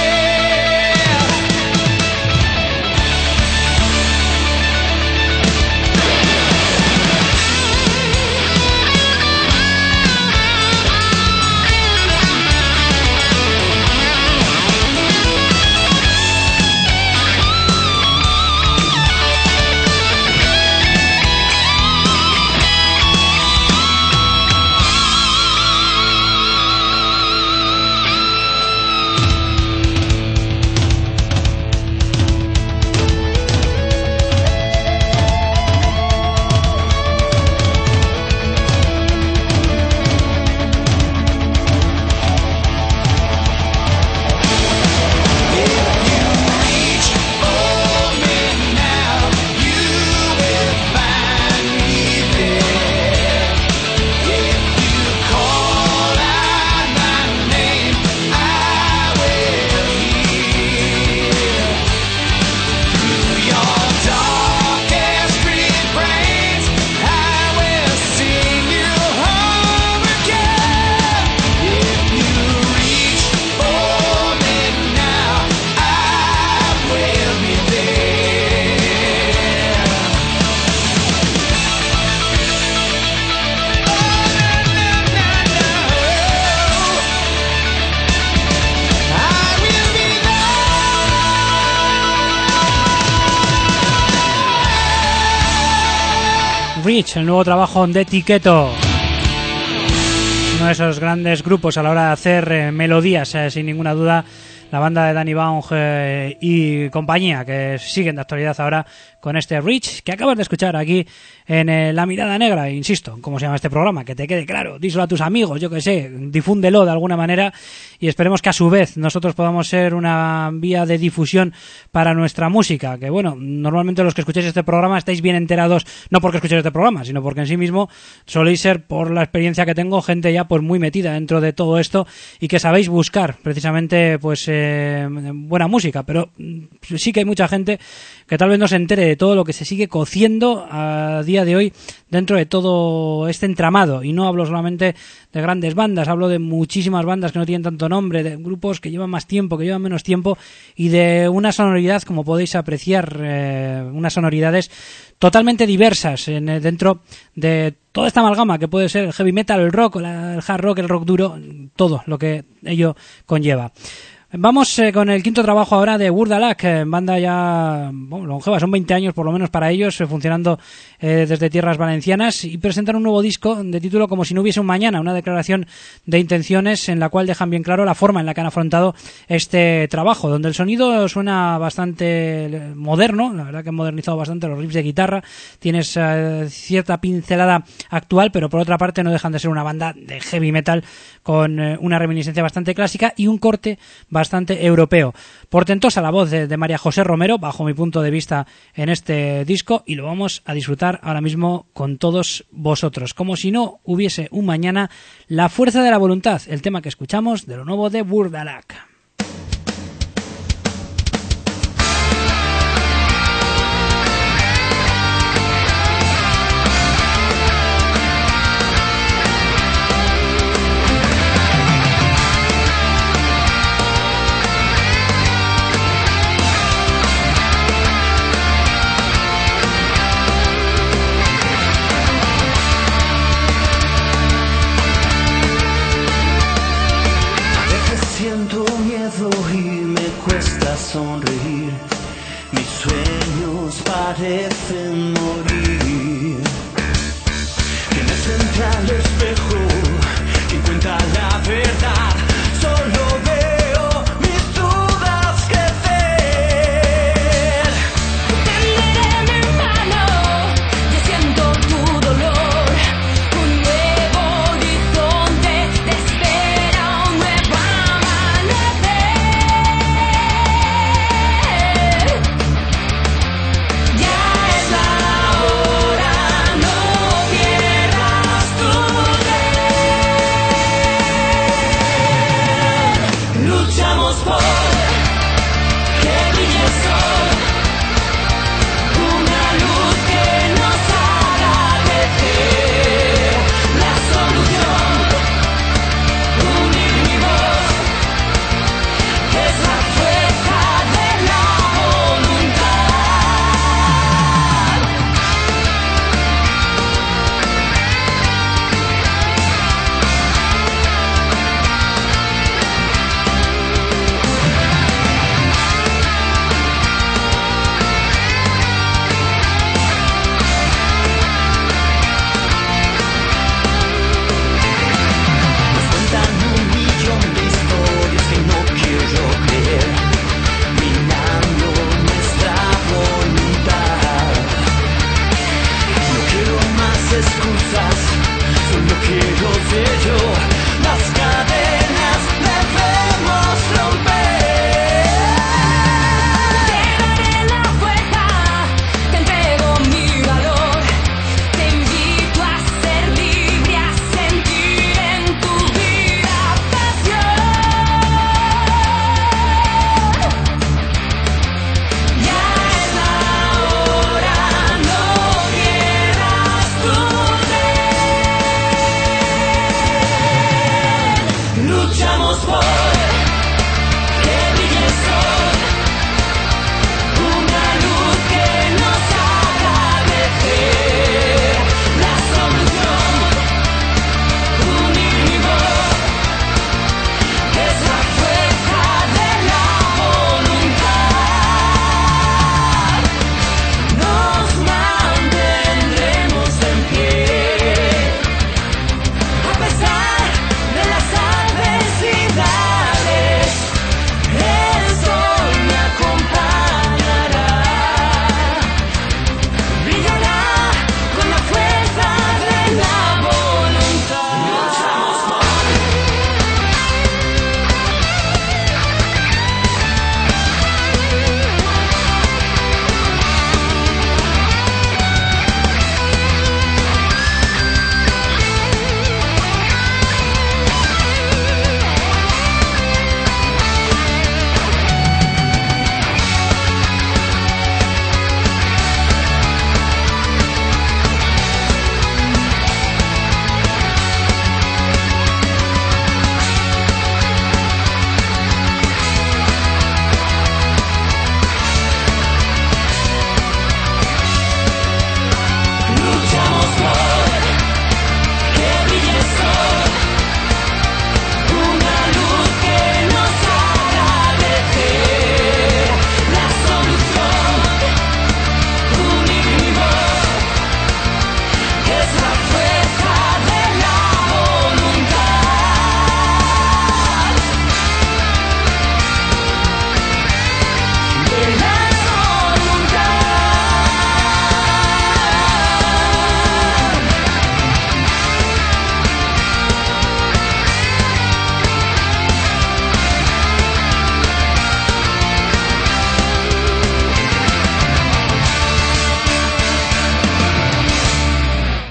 Reach, el nuevo trabajo de Etiqueto. Uno de esos grandes grupos a la hora de hacer eh, melodías, eh, sin ninguna duda, la banda de Danny Baung eh, y compañía, que siguen de actualidad ahora con este Rich que acabas de escuchar aquí en eh, La Mirada Negra. Insisto, ¿cómo se llama este programa? Que te quede claro, díselo a tus amigos, yo que sé, difúndelo de alguna manera y esperemos que a su vez nosotros podamos ser una vía de difusión para nuestra música, que bueno, normalmente los que escucháis este programa estáis bien enterados, no porque escuchéis este programa, sino porque en sí mismo soléis ser, por la experiencia que tengo, gente ya pues muy metida dentro de todo esto y que sabéis buscar precisamente pues eh, buena música, pero sí que hay mucha gente que tal vez no se entere de todo lo que se sigue cociendo a día de hoy dentro de todo este entramado, y no hablo solamente de grandes bandas, hablo de muchísimas bandas que no tienen tanto nombre, de grupos que llevan más tiempo, que llevan menos tiempo, y de una sonoridad, como podéis apreciar, eh, unas sonoridades totalmente diversas en, dentro de toda esta amalgama que puede ser el heavy metal, el rock, la, el hard rock, el rock duro, todo lo que ello conlleva. Vamos eh, con el quinto trabajo ahora de Burdalak, eh, banda ya bueno, longeva, son veinte años por lo menos para ellos, eh, funcionando eh, desde tierras valencianas, y presentan un nuevo disco de título Como si no hubiese un mañana, una declaración de intenciones en la cual dejan bien claro la forma en la que han afrontado este trabajo, donde el sonido suena bastante moderno, la verdad que han modernizado bastante los riffs de guitarra, tienes eh, cierta pincelada actual, pero por otra parte no dejan de ser una banda de heavy metal con eh, una reminiscencia bastante clásica y un corte bastante europeo. Portentosa la voz de, de María José Romero, bajo mi punto de vista, en este disco, y lo vamos a disfrutar ahora mismo con todos vosotros. Como si no hubiese un mañana, La fuerza de la voluntad, el tema que escuchamos de lo nuevo de Burdalak. Sonreír, mis sueños parecen morir. Tienes frente al espejo y cuenta la verdad. Solo veo mis dudas crecer. Tenderé mi mano, yo siento tu dolor. Un nuevo horizonte te espera, un nuevo amanecer.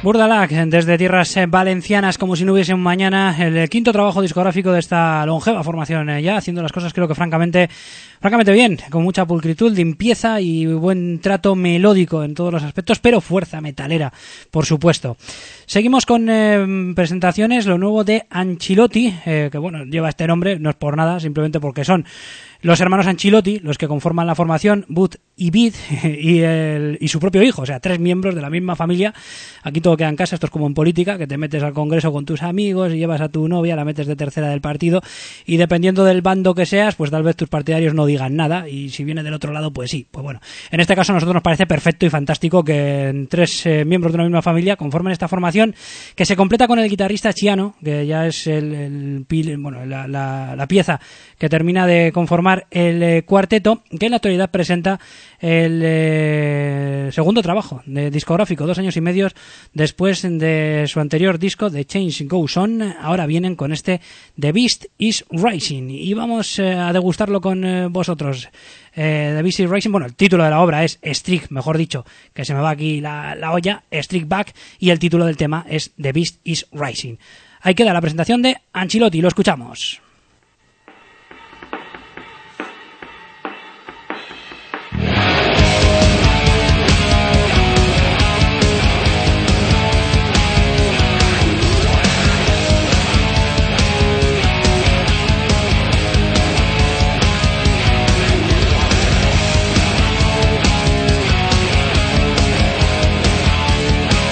Burdalac, desde tierras eh, valencianas, como si no hubiese un mañana, el quinto trabajo discográfico de esta longeva formación, eh, ya haciendo las cosas creo que francamente francamente bien, con mucha pulcritud, limpieza y buen trato melódico en todos los aspectos, pero fuerza metalera, por supuesto. Seguimos con eh, presentaciones, lo nuevo de Ancelotti, eh, que bueno, lleva este nombre, no es por nada, simplemente porque son los hermanos Ancelotti, los que conforman la formación, Bud y Bid, y, el, y su propio hijo, o sea, tres miembros de la misma familia. Aquí todo queda en casa, esto es como en política, que te metes al Congreso con tus amigos y llevas a tu novia, la metes de tercera del partido, y dependiendo del bando que seas, pues tal vez tus partidarios no digan nada, y si viene del otro lado, pues sí. Pues bueno, en este caso a nosotros nos parece perfecto y fantástico que tres eh, miembros de una misma familia conformen esta formación, que se completa con el guitarrista Chiano, que ya es el, el, el bueno, la, la, la pieza que termina de conformar el eh, cuarteto, que en la actualidad presenta el eh, segundo trabajo de discográfico, dos años y medio después de su anterior disco The Change Goes On. Ahora vienen con este The Beast is Rising y vamos eh, a degustarlo con eh, vosotros. eh, The Beast is Rising, bueno, el título de la obra es Strike, mejor dicho, que se me va aquí la, la olla, Strike Back, y el título del tema es The Beast is Rising. Ahí queda la presentación de Ancelotti, lo escuchamos.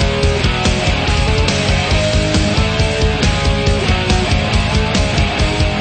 We'll be right back.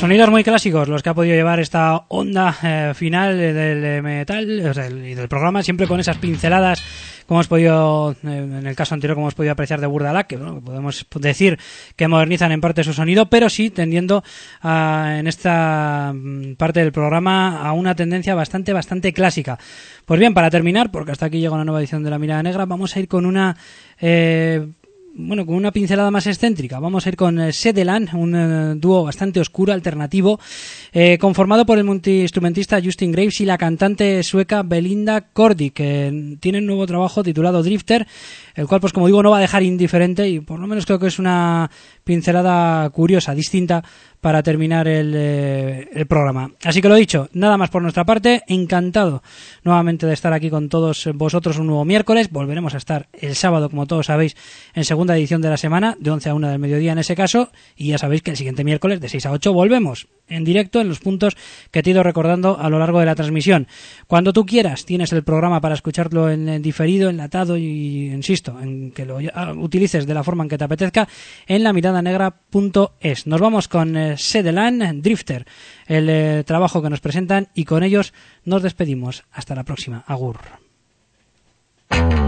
Sonidos muy clásicos los que ha podido llevar esta onda eh, final del eh, metal o sea, y del programa, siempre con esas pinceladas, como hemos podido, eh, en el caso anterior, como hemos podido apreciar de Burdalac, que bueno, podemos decir que modernizan en parte su sonido, pero sí tendiendo a, en esta parte del programa a una tendencia bastante, bastante clásica. Pues bien, para terminar, porque hasta aquí llega una nueva edición de La Mirada Negra, vamos a ir con una... Eh, Bueno, con una pincelada más excéntrica. Vamos a ir con Sedelan, un uh, dúo bastante oscuro, alternativo, eh, conformado por el multiinstrumentista Justin Graves y la cantante sueca Belinda Cordy, que tiene un nuevo trabajo titulado Drifter, el cual, pues como digo, no va a dejar indiferente y por lo menos creo que es una pincelada curiosa, distinta, para terminar el, eh, el programa. Así que lo dicho, nada más por nuestra parte, encantado nuevamente de estar aquí con todos vosotros un nuevo miércoles. Volveremos a estar el sábado, como todos sabéis, en segunda edición de la semana, de once a una del mediodía en ese caso, y ya sabéis que el siguiente miércoles de seis a ocho volvemos en directo en los puntos que te he ido recordando a lo largo de la transmisión. Cuando tú quieras tienes el programa para escucharlo en diferido, enlatado y, insisto, en que lo utilices de la forma en que te apetezca en la mirada negra punto es. Nos vamos con eh, Sedelan, Drifter, el eh, trabajo que nos presentan, y con ellos nos despedimos. Hasta la próxima. Agur.